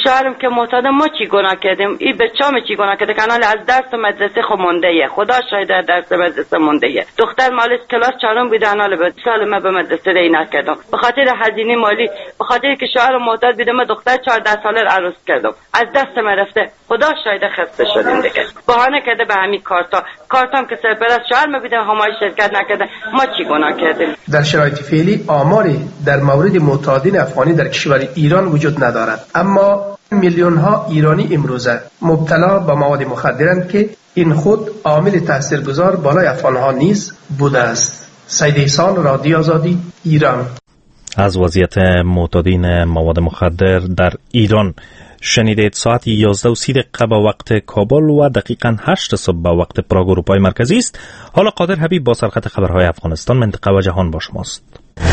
S12: شوهرم که معتاد، ما چی گناه کردیم؟ این بچه‌ام چی گناه کرده؟ کانال از درس مدرسه خو مونده، خدا شاید درس مدرسه مونده. دختر مالش کلاس 4 بود، کانال به سال ما به مدرسه ری نکردم به خاطر هزینه مالی، به خاطر که شوهرم معتاد بود. من دختر 14 ساله عروس کردم، از دست من رفته. خدا شاید خسته شدیم دیگه. بهانه کرده به همین کارتام که سرپرست شوهر ما بوده، همای شرکت نکرده. ما چی گناه کردیم؟
S11: در شرایط فعلی آماری در مورد معتادین افغانی در کشور ایران وجود ندارد، اما میلیون ها ایرانی امروزه مبتلا به مواد مخدرند که این خود عامل تاثیرگذار بالای افغان ها نیز بوده است. سید احسان، رادیو آزادی، ایران.
S1: از وضعیت معتادین مواد مخدر در ایران شنیدید. ساعت 11:30 به وقت کابل و دقیقاً 8 صبح به وقت پراگ اروپای مرکزی است. حالا قادر حبیب با سرخط خبرهای افغانستان، منطقه و جهان با شماست.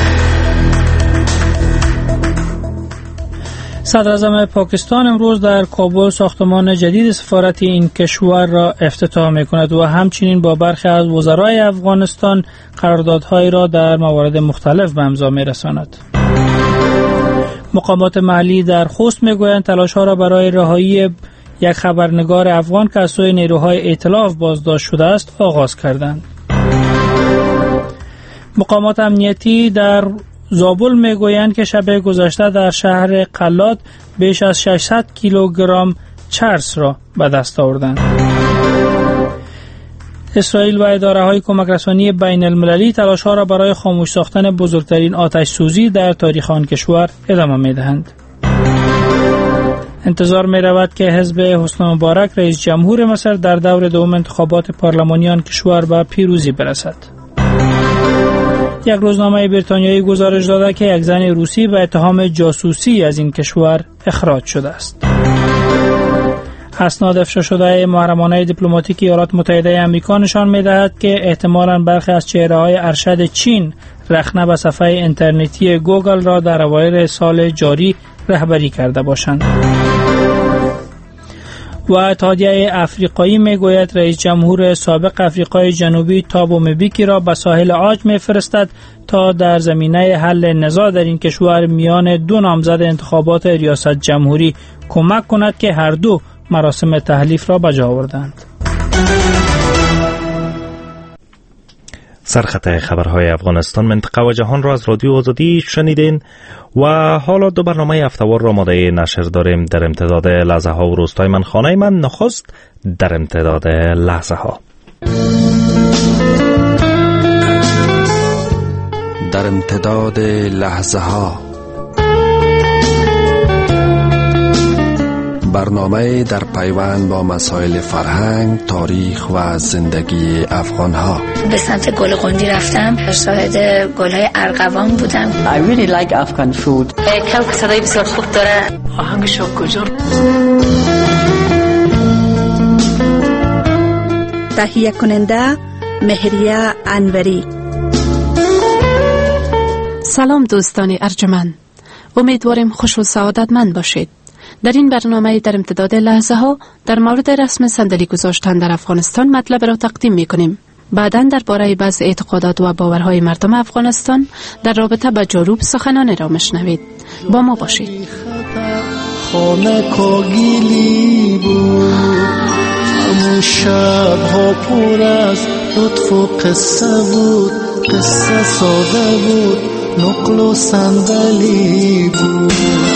S3: صدر اعظم پاکستان امروز در کابل ساختمان جدید سفارت این کشور را افتتاح می‌کند و همچنین با برخی از وزرای افغانستان قراردادهایی را در موارد مختلف به امضا می‌رساند. مقامات محلی در خوست می‌گویند تلاش‌ها را برای رهایی یک خبرنگار افغان که از سوی نیروهای ائتلاف بازداشت شده است آغاز کردند. مقامات امنیتی در زابل میگویند که شب گذشته در شهر قلات بیش از 600 کیلوگرم چرس را به دست آوردند. اسرائیل و اداره‌های کمک رسانی بین المللی تلاش‌ها را برای خاموش ساختن بزرگترین آتش سوزی در تاریخ آن کشور ادامه می‌دهند. انتظار می‌رود که حزب حسنی مبارک رئیس جمهور مصر در دور دوم انتخابات پارلمانی آن کشور به پیروزی برسد. یک روزنامه بریتانیایی گزارش داده که یک زن روسی به اتهام جاسوسی از این کشور اخراج شده است. اسناد افشا شده محرمانه دیپلماتیک ایالات متحده آمریکا نشان می‌دهد که احتمالاً برخی از چهره‌های ارشد چین رخنه به صفحه اینترنتی گوگل را در اوایل سال جاری رهبری کرده باشند. و اتحادیه افریقایی میگوید رئیس جمهور سابق افریقای جنوبی تابو مبیکی را به ساحل عاج میفرستد تا در زمینه حل نزاع در این کشور میان دو نامزد انتخابات ریاست جمهوری کمک کند که هر دو مراسم تحلیف را بجا آوردند.
S1: سرخط خبرهای افغانستان، منطقه و جهان را از رادیو آزادی شنیدین و حالا دو برنامه هفته‌وار را آماده نشر داریم. در امتداد لحظه ها و روزهای من، خانه من، نخست در امتداد لحظه ها.
S13: در امتداد لحظه ها، برنامه در پیوند با مسائل فرهنگ، تاریخ و زندگی افغان ها.
S14: به سمت گل قندی رفتم، شاهد گل‌های ارغوان بودم.
S15: I really like Afghan food.
S14: کلک صدای بسیار خوب داره.
S15: آهنگش کجا؟
S16: تهیه کننده مهریه انوری.
S17: سلام دوستان ارجمند، امیدواریم خوش و سعادتمند باشید. در این برنامه در امتداد لحظه ها در مورد رسم صندلی گذاشتن در افغانستان مطلب را تقدیم می کنیم. بعداً درباره بعض اعتقادات و باورهای مردم افغانستان در رابطه با جاروب سخنان را مشنوید. با ما باشید.
S18: خانه کاگیلی بود، همون شب ها پر از لطف و قصه بود، قصه ساده بود، نقل و صندلی بود.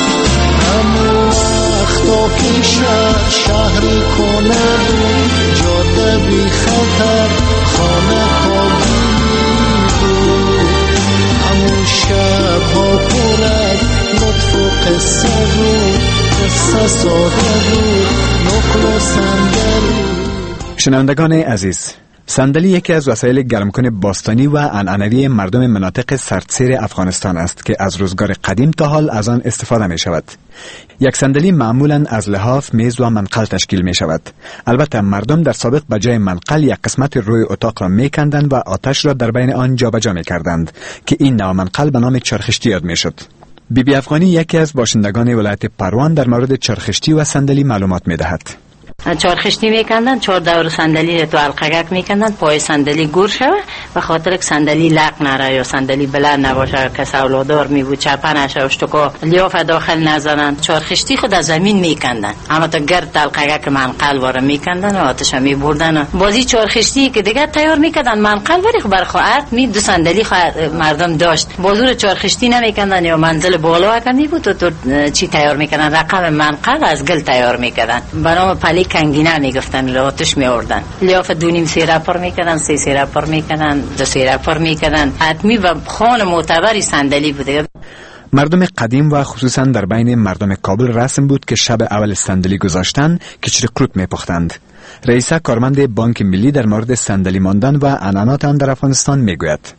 S18: تا پیشت شهری کنه بود، جاده بی خطر، خانه کاغی بود. همون شب ها پر از لطف و قصه بود، قصه ساده بود، نقل و صندلی.
S19: شنوندگان عزیز، صندلی یکی از وسایل گرمکن باستانی و عنعنوی مردم مناطق سردسیر افغانستان است که از روزگار قدیم تا حال از آن استفاده می شود. یک صندلی معمولاً از لحاف، میز و منقل تشکیل می شود. البته مردم در سابق به جای منقل یک قسمت روی اتاق را می کندند و آتش را در بین آن جابجا می کردند که این نوع منقل به نام چرخشتی یاد می شد. بیبی افغانی یکی از باشندگان ولایت پروان در مورد چرخشتی و صندلی معلومات می دهد.
S15: چارخشتی میکندن، 4 دور صندلی تو حلقگک میکندن، پای صندلی گور شوه و خاطر که صندلی لق نره یا صندلی بلند نباشه، کس اولادار می بود چپن نشه اشتکا لیاف داخل نزنن، چارخشتی خود از زمین میکندن، اما تا گرد حلقگک منقل واره میکندن و آتش می بردن. بازی چارخشتی که دیگه تیار میکردن منقل ولی برخواهد می 2 صندلی مردم داشت، بازور چارخشتی نمیکندن یا منزل بالا کمی بود تو چی تیار میکردن، رقم منقل از گل تیار میکردن، برام پلی کنگینه میگفتن، آتش میوردن، لیاف 2.5 سیره پر میکردن، 3 سیره پر میکردن، 2 سیره پر میکردن، حتمی و خان معتبری صندلی بوده.
S19: مردم قدیم و خصوصا در بین مردم کابل رسم بود که شب اول صندلی گذاشتن کچری قروت میپختند. رئیس کارمند بانک ملی در مورد صندلی ماندن و عنعنات آن در افغانستان میگوید: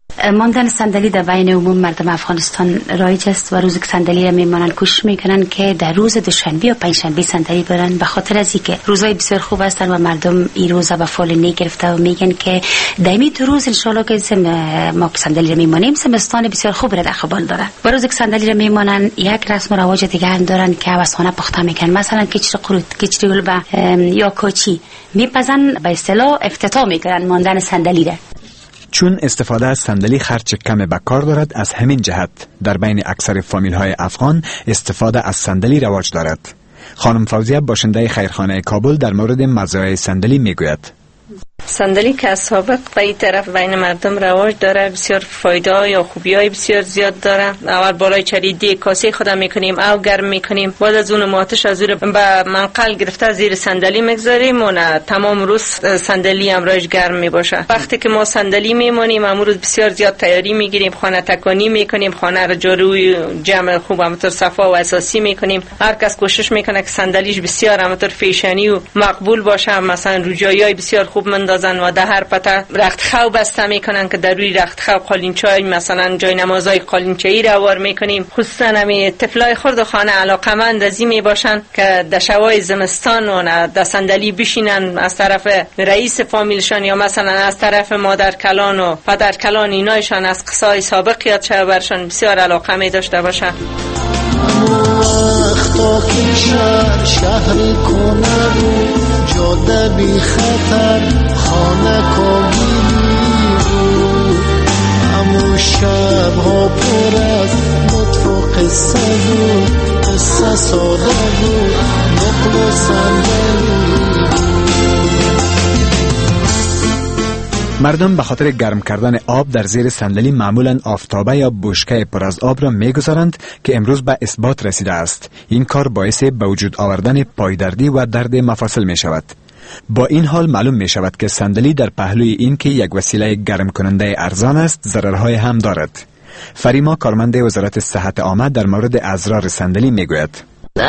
S20: ماندن صندلی در بین عموم مردم افغانستان رایج است و روزی که صندلی را میمانند کوشش میکنن که در روز دوشنبه و پنجشنبه صندلی برن، به خاطر از اینکه روزهای بسیار خوب هستن و مردم این روزا به فال نگرفته و میگن که دمی 2 روز ان شاء الله که ما صندلی را میمانیم سمستان بسیار خوب را در قبال داره. و روزی که صندلی را میمانن یک رسم و رواج دیگه هم دارن که واسانه پخته میکنن، مثلا کچری قروت، کچری گلبه یا کوچی میپزن، به اصطلاح افتتاح میکنن ماندن صندلی را.
S19: چون استفاده از صندلی خرچ کم به کار دارد، از همین جهت در بین اکثر فامیل های افغان استفاده از صندلی رواج دارد. خانم فوزیه باشنده خیرخانه کابل در مورد مزایای صندلی میگوید:
S21: صندلی که از سابق به این طرف بین مردم رواج داره، بسیار فایده یا خوبی های بسیار زیاد داره. اول بالای چریده کاسه خودم میکنیم او گرم میکنیم، بعد از اون آتش از اون به منقل گرفته زیر صندلی میگذاریم و نه تمام روز صندلی امروز گرم میباشه. وقتی که ما صندلی میمونیم امروز بسیار زیاد تیاری میگیریم، خانه تکانی میکنیم، خانه را جاروی جمع خوب همطور صفا و اساسی میکنیم. هر کس کوشش میکنه که صندلیش بسیار همطور فیشنی و مقبول باشه، مثلا روجایای بسیار خوب مندازن و در هر پته رختخو بسته میکنن که در روی رختخو قالینچای مثلا جای نمازای قالینچه‌ای را وار میکنیم. خصوصا همین طفلای خرد و خانه علاقمند از این میباشن که در شبای زمستان و در صندلی بشینن، از طرف رئیس فامیلشان یا مثلا از طرف مادر کلان و پدر کلان اینایشان از قصای سابق یاد شده برشان بسیار علاقه می داشته باشن.
S18: وقتا که شهر کنه جاده بی خطر خانه کاملی بود، همون شب ها پر از لطف و قصه بود، قصه ساده بود، نقل و صندلی.
S19: مردم به خاطر گرم کردن آب در زیر صندلی معمولاً آفتابه یا بشکه پر از آب را میگذارند که امروز به اثبات رسیده است. این کار باعث به وجود آوردن پایدردی و درد مفاصل می شود. با این حال معلوم می شود که صندلی در پهلوی این که یک وسیله گرم کننده ارزان است، ضررهای هم دارد. فریما کارمند وزارت صحت عامه در مورد اضرار صندلی می گوید: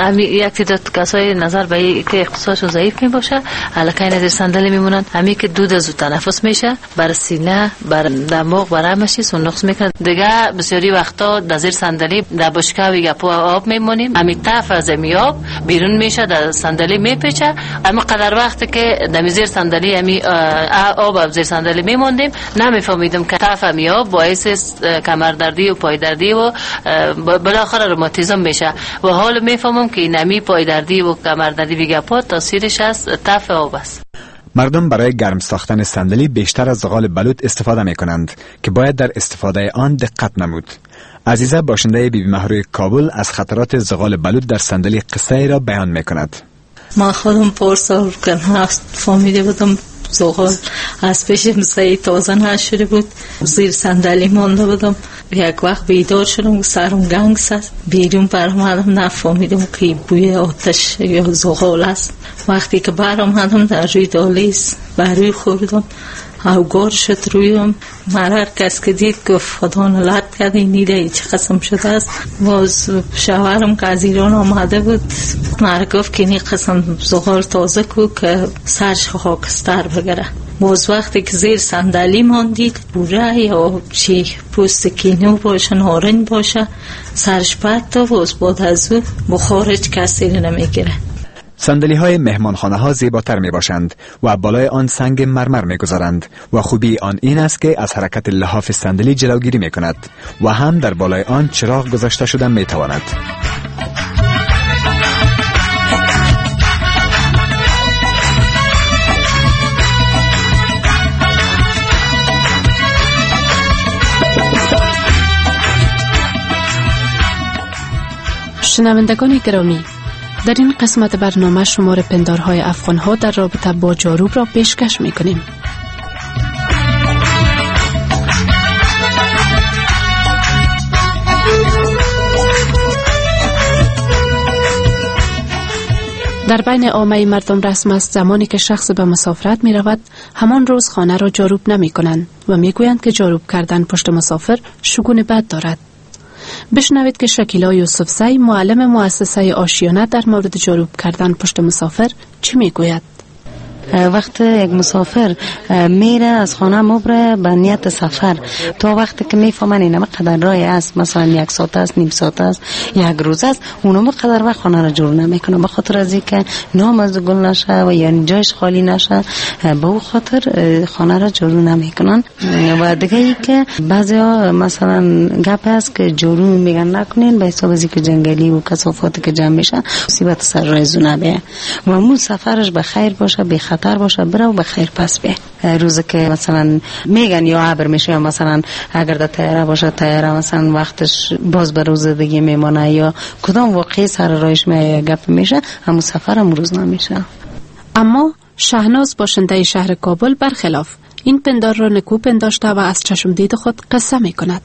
S22: یک تعداد کسای نظر به این که اقتصادشون ضعیف می باشه الکی نظر صندلی میمونن، همین که دود از تنفس میشه، بر سینه، بر دماغ، بر همشی نقص میکنه. دیگه بسیاری وقتا در زیر صندلی در بشکه و گپو آب میمونیم، همین تف از آب بیرون میشه، در صندلی میپیچه. اما قدر وقتی که در زیر صندلی همین آب از زیر صندلی میموندیم نمیفهمیدم که تف آب باعث کمردردی و پایدردی و بالاخره روماتیسم میشه و حال میفهمم که نمی پایدردی و کمردردی بیگپا تاثیرش از تف آب است.
S19: مردم برای گرم ساختن صندلی بیشتر از زغال بلوط استفاده می کنند که باید در استفاده آن دقت نمود. عزیزه باشنده بیبی مهروی کابل از خطرات زغال بلوط در صندلی قصه ای را بیان می کند.
S23: ما خودم پارسال که فهمیده بودم زغال از پیشم سعی تازه نشده بود، زیر صندلی مانده بودم. یک وقت بیدار شدم سرم گنگ زد، بیرون برآمدم نفهمیدم که بوی آتش یا زغال است. وقتی که برآمدم در روی دالیز بر روی خوردم، اوگار شد رویم. هر کس که دید گفت خدا لعنت کرده نیده چه قسم شده است. باز شوهرم که از ایران آمده بود مرا گفت که این قسم زغال تازه کو که سرش خاکستر بگیره. باز وقتی که زیر صندلی ماندید بوره یا چی پوست کینو باشه نارنج باشه سرش پد تا باز بعد از او بخارج کسی نمیگیره.
S19: صندلی های مهمانخانه ها زیباتر می باشند و بالای آن سنگ مرمر می گذارند و خوبی آن این است که از حرکت لحاف صندلی جلوگیری می کند و هم در بالای آن چراغ گذاشته شده می تواند.
S17: شنوندگان گرامی، در این قسمت برنامه شمار پندارهای افغان‌ها در رابطه با جاروب را پیشکش می‌کنیم. در بین عامه مردم رسم است زمانی که شخص به مسافرت می رود همان روز خانه را جاروب نمی کنند و می گویند که جاروب کردن پشت مسافر شگون بد دارد. بشنوید که شکیلا یوسفزی معلم مؤسسه آشیانه در مورد جاروب کردن پشت مسافر چی می گوید؟
S2: وقت یک مسافر میره از خانه مبره به نیت سفر، تا وقتی که میفهمن اینم قدر راه است، مثلا 1 ساعت است، نیم ساعت است، 1 روز است، اونم قدر وقت خانه را جور نمیکنه، به خاطر از اینکه نامزد نشه و یعنی جایش خالی نشه، به اون خاطر خانه را جور نمیکنن. و دیگه ای که بعضیا مثلا گپ است که جورو میگن نکنین به حساب از اینکه جنگلی و کثافاتی که جمع میشه مصیبت سر راه زونه بیه و اون سفرش به خیر باشه، به خطر باشه، بره و به خیر پس بیه. روزی که مثلا میگن یا عبر میشه، یا مثلا اگر در طیاره باشه طیاره مثلا وقتش باز به روز دیگه میمانه، یا کدام واقعی سر راهش گپ میشه، همون سفر هم روز نمیشه.
S17: اما شهناز باشنده شهر کابل برخلاف این پندار را نکو پنداشته و از چشم دید خود قصه میکند.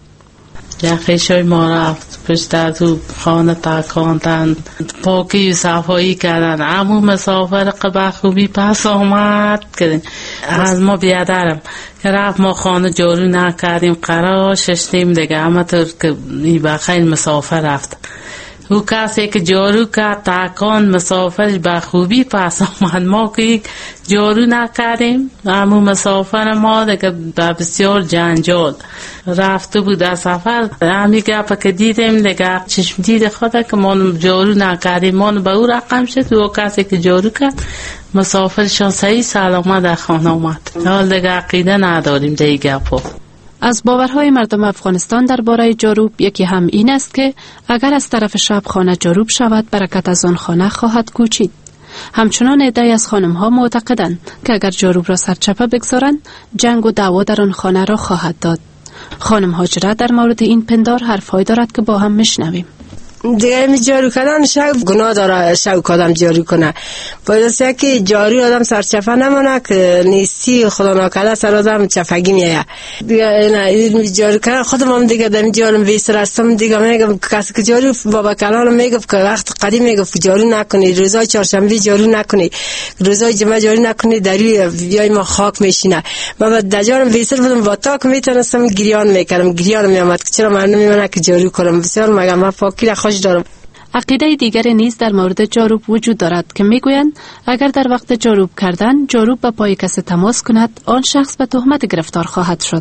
S4: یخیشای ما رفت پشت از او خانه تاکاندن، پاکی صفایی کردن، امو مسافر قبه خوبی پس آمد کردن. از ما بیادرم که رفت ما خانه جارو نکردیم، قرار ششتیم دیگه، اما طور که بخیل مسافر رفت. او کسی که جارو کرد تاکان مسافرش به خوبی پس آمد، ما که جارو نکردیم، امو مسافر ما دیگه بسیار جنجال رفته بود از سفر. همی گفت که دیدیم دیگه چشم دید خدا که ما جارو نکردیم، ما به او رقم شد و کسی که جارو کرد مسافرشان صحیح سلامت در خانه آمد. حال دیگه عقیده نداریم دیگه گفت.
S17: از باورهای مردم افغانستان درباره جاروب یکی هم این است که اگر از طرف شب خانه جاروب شود برکت از آن خانه خواهد کوچید. همچنان عده‌ای از خانم‌ها معتقدند که اگر جاروب را سرچپه بگذارند جنگ و دعوا در آن خانه را خواهد داد. خانم هاجره در مورد این پندار حرف‌هایی دارد که با هم میشنویم.
S5: دیگه می جارو کردن شب گناه داره، شب کدام جارو کنه، باید که جاری آدم سرچفه نمونه که نیستی خدا ناکرده سر آدم چفگی میایه. دیگه این جارو کردن خودم هم دیگه دمی جارم بیسر هستم، دیگه میگم کسی که جارو بابا کلان میگم که وقت قدیم میگم جارو نکنی، روزای چهارشنبه جارو نکنی، روزای جمعه جارو نکنی، دری بیای ما خاک میشینه. بابا دجارم بیسر بودم با تاک میتونستم گریان میکردم، گریان میامد که چرا من نمیمونه که جارو کنم. بسیار مگم من پاکی را خوش دارم.
S17: عقیده دیگری نیز در مورد جاروب وجود دارد که میگویند اگر در وقت جاروب کردن جاروب به پای کسی تماس کند آن شخص به تهمت گرفتار خواهد شد.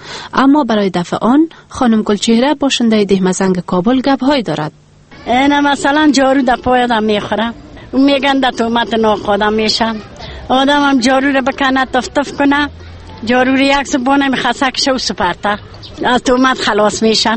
S17: اما برای دفع آن خانم گلچهره باشنده دهمزنگ کابل گپ‌هایی دارد.
S24: اینا مثلا جارو در پای آدم میخوره، میگن در تهمت ناقادم میشن، آدم هم جارو رو بکنه تفتف کنه، جارو رو یک زبانه میخسک شو سپرته از تهمت خلاص میشن.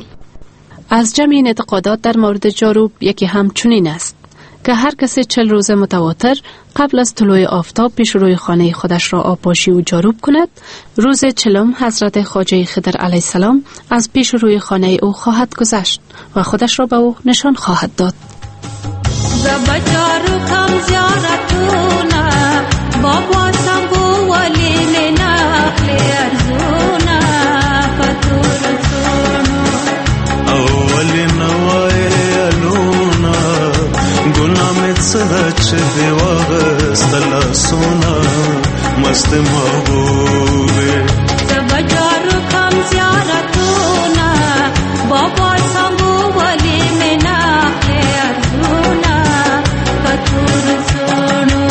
S17: از جمع این اعتقادات در مورد جاروب یکی هم چنین است که هر کسی 40 روز متواتر قبل از طلوع آفتاب پیش روی خانه خودش را آبپاشی و جاروب کند، روز 40 حضرت خواجه خضر علیه السلام از پیش روی خانه او خواهد گذشت و خودش را به او نشان خواهد داد.
S25: زبجارو کم زیارتونا بابا سنگو ولی منا ارزونا فتور
S18: چه دیواغست لسونا مست محبوبه
S25: زبجارو کم زیارتونا بابا سنگو ولی منا ارزونا فتور سونو.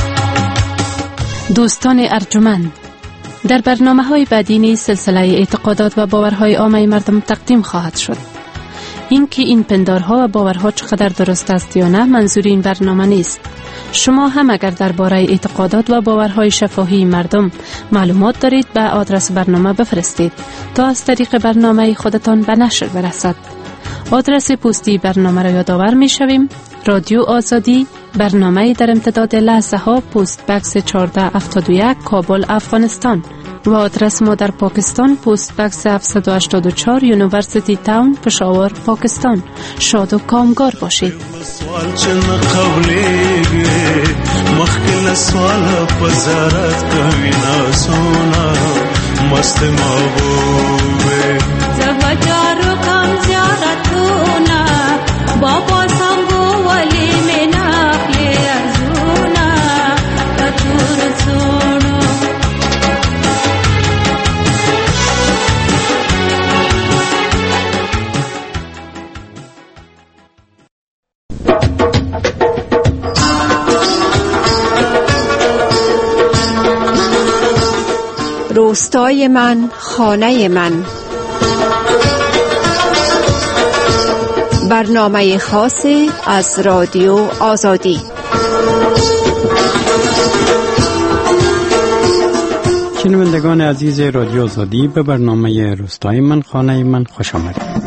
S17: دوستان ارجمند، در برنامه‌های بعدی نیز سلسله اعتقادات و باورهای عامه مردم تقدیم خواهد شد. اینکه این پندارها و باورها چقدر درست است یا نه منظور این برنامه نیست. شما هم اگر درباره اعتقادات و باورهای شفاهی مردم معلومات دارید به آدرس برنامه بفرستید تا از طریق برنامه خودتان به نشر برسد. آدرس پستی برنامه را یادآور می‌شویم: رادیو آزادی، برنامه در امتداد لحظه ها، پست بکس 1471 کابل افغانستان. و آدرس ما در پاکستان پست بکس 784 یونیورسیتی تاون پشاور پاکستان. شاد و کامگار باشید.
S18: سوال چې نه قبلېږي مخکې له سواله په زیارت کوي ناسونه مست محبوبې
S25: زه به جارو کم زیارتونه بابا څنګه ولې مې نه اخلي ارزونه په تور څوڼو
S16: روستای من خانه من، برنامه خاصی از رادیو آزادی.
S6: شنوندگان عزیز رادیو آزادی، به برنامه روستای من خانه من خوش آمدید.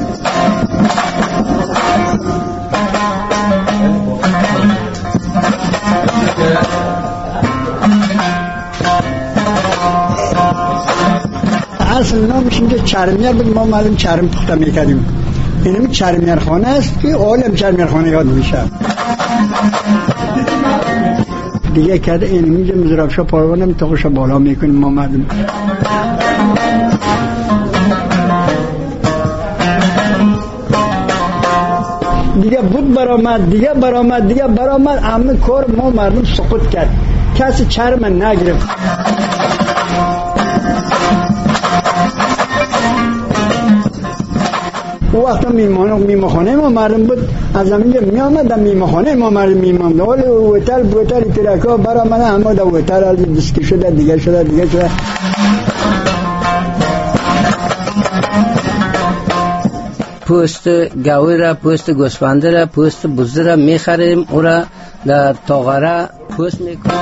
S7: اصل نامش اینجا چرمیار بود، ما معلوم چرم پخته میکردیم. اینم چرمیار خانه است که عالم چرمیار خانه یاد میشه. دیگه کرده اینم اینجا مزرابشا پاروانم تاقشا بالا میکنیم ما معلوم. دیگه بود برآمد همه کار ما مردم سقوط کرد، کسی چرم نگرفت. وقتا میمخانه ما مردم بود، از همینجا میامد میمخانه ما مردم میمامد، ولی ویتل ترکا برآمده همه دا ویتل دستی شده دیگه شده.
S8: پوست گاوی را، پوست گوسفند را، پوست بز را میخریم، او را در تاغره پوست میکنیم.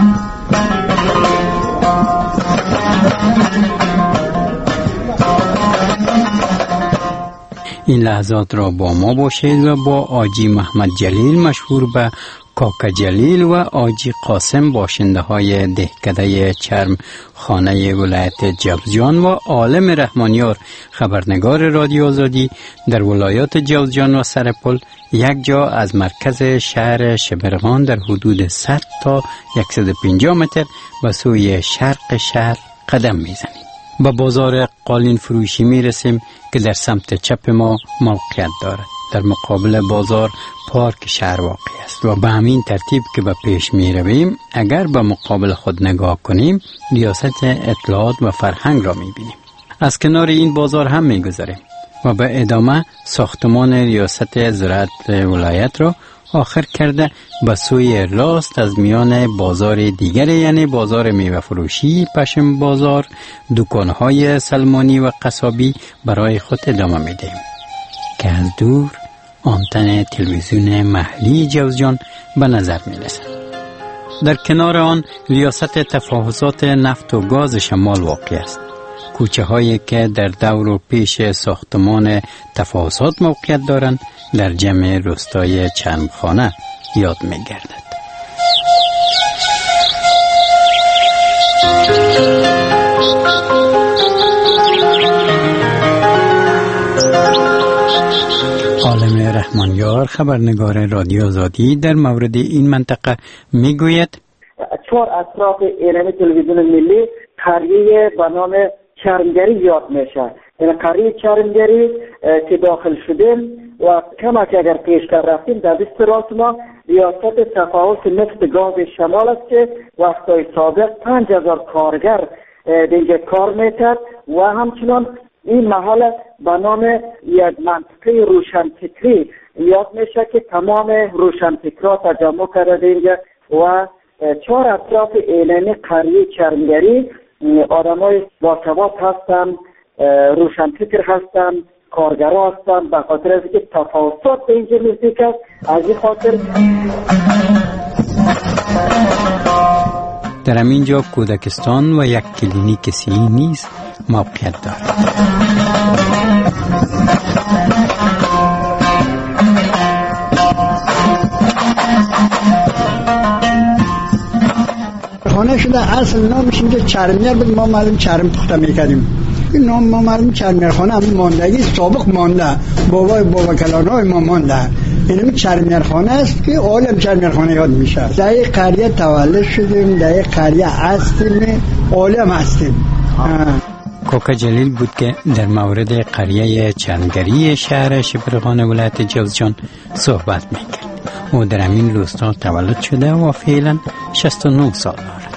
S6: این لحظات را با ما باشید و با آجی محمد جلیل مشهور به کاکا جلیل و آجی قاسم باشنده های دهکده چرم خانه ولایت جوزجان و عالم رحمانیار خبرنگار رادیو آزادی در ولایات جوزجان و سرپل یک جا از مرکز شهر شبرغان در حدود 100 تا 150 متر به سوی شرق شهر قدم میزنیم. به بازار قالین فروشی می رسیم که در سمت چپ ما موقعیت دارد. در مقابل بازار پارک شهر واقع است و به همین ترتیب که به پیش می رویم اگر به مقابل خود نگاه کنیم ریاست اطلاعات و فرهنگ را می بینیم. از کنار این بازار هم می گذریم و به ادامه ساختمان ریاست زراعت ولایت را آخر کرده به سوی راست از میان بازار دیگر یعنی بازار میوه فروشی پشم بازار دکانهای سلمانی و قصابی برای خود ادامه میدهیم که از دور آنتن تلویزیون محلی جوزجان به نظر میرسد. در کنار آن ریاست تفاحصات نفت و گاز شمال واقع است. کوچه هایی که در دور و پیش ساختمان تفاحصات موقعیت دارند در جمع روستای چرمخانه یاد می گردد. عالم رحمانیار خبرنگار رادیو آزادی در مورد این منطقه می گوید
S9: 4 اطراف اعلام تلویزیون ملی قریه به نام چرمگری یاد میشه. این قریه چرمگری که داخل شدیم و کمک اگر پیشتر رفتیم در دست راست ما ریاست تفاحص نفت گاز شمال است که وقتای سابق 5000 کارگر دیگه کار میکرد و همچنان این محل به نام یک منطقه روشنفکری یاد میشه که تمام روشنفکرها تجمع کرده اینجا و 4 اطراف اعلانی قریه چرمگری آدمای باسواد هستن، روشنفکر هستن، کارگرها هستن، به خاطر از اینکه تفاوت به اینجا نزدیک است. از این خاطر
S6: در همینجا کودکستان و یک کلینیک سیلی نیز موقعیت دارد.
S7: خانهش شده. اصل نامش اینجا چرمیار بود، ما معلوم چرم پخته میکردیم. این نام ما معلوم چرمیارخانه هم ماندگی سابق مانده، بابا کلانای ما مانده. این چرمیارخانه است که عالم چرمیارخانه یاد میشه. در این قریه تولد شدیم، در این قریه هستیم، عالم هستیم.
S6: کاکا جلیل بود که در مورد قریه چرمگری شهر شبرغان ولایت جوزجان صحبت میکرد. او در همین روستا تولد شده و فعلا 69 سال دارد.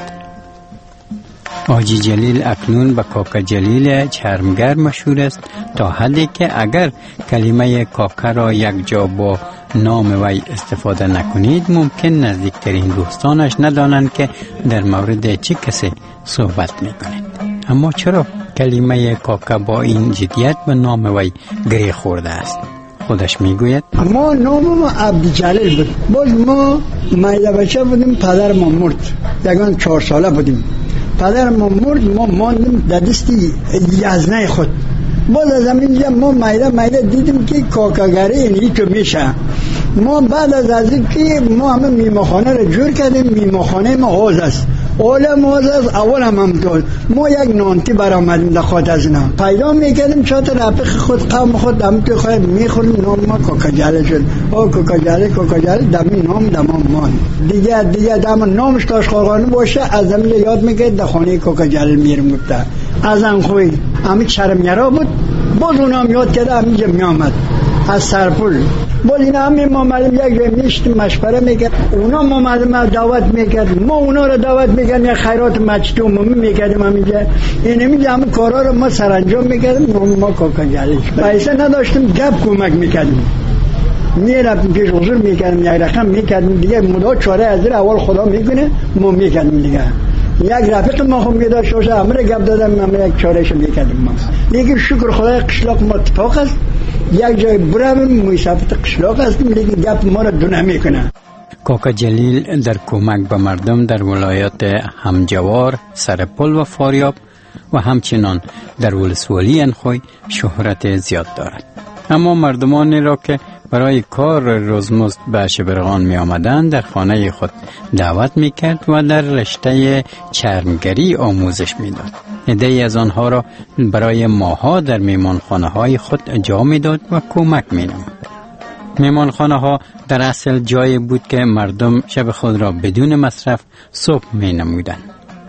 S6: حاجی جلیل اکنون به کاکا جلیل چرمگر مشهور است، تا حدی که اگر کلمه کاکا را یک جا با نام وی استفاده نکنید ممکن نزدیکترین دوستانش ندانند که در مورد چه کسی صحبت میکنید. اما چرا کلمه کاکا با این جدیت به نام وی گره خورده است؟ خودش میگوید
S7: ما نام ما عبدالجلیل بود. باز ما میده بچه بودیم، پدر ما مرد، یگان 4 ساله بودیم. پدر ما مرد، ما ماندیم در دستی یزنه خود. باز از همینجا ما میده دیدیم که کاکاگری اینی تو میشه. ما بعد از که ما همه میمخانه رو جور کردیم. میمخانه ما آز است، عالم آز است. اول هم دول ما یک نانتی برآمدیم در خاطر از اینا پیدا میکردیم. چهار رفیق خود قوم خود هم تو خواهد میخوریم. نام ما کاکا جلیل شد. کاکا جلیل دمی نام دمان مان دیگه دم نامش کاش خواهانه باشه. از همینجا یاد میکرد در خانه کاکا جلیل میرم گفته از ان خوی همین چرمیرا بود. باز اونام یاد کرده همینجا میامد از سرپل. باز اینا همین ما معلوم یک جای میشتیم مشوره میکرد. اونا ما معلوم دعوت میکرد، ما اونا رو دعوت میکردیم، یک خیرات مسجد عمومی میکردیم همینجا. اینجا همین کارا رو ما سرانجام میکردیم. ما کاکا جلیل پیسه نداشتیم، گپ کمک میکردیم، میرفتیم پیش حضور میکردیم، یک رقم میکردیم دیگه. مدعا چاره از اول خدا میکنه، ما میکردیم دیگه. یک رفیق ما خود میداشت باشه همه گپ دادم، همه یک چارهشو میکردیم. ما دیگه شکر خدای قشلاق ما اتفاق است، یک جای برامیم مسافت قشلاق هستیم، دیگه گپ ما رو دونه میکنه.
S6: کاکا جلیل در کمک به مردم در ولایات همجوار، سرپل و فاریاب و همچنان در ولسوالی انخوی شهرت زیاد دارد. اما مردمانی را که برای کار روزمزد به شبرغان می آمدند در خانه خود دعوت می کرد و در رشته چرمگری آموزش می داد. عده‌ای از آنها را برای ماها در میمانخانه های خود جا می داد و کمک می نمود. میمانخانه ها در اصل جایی بود که مردم شب خود را بدون مصرف صبح می نمودند.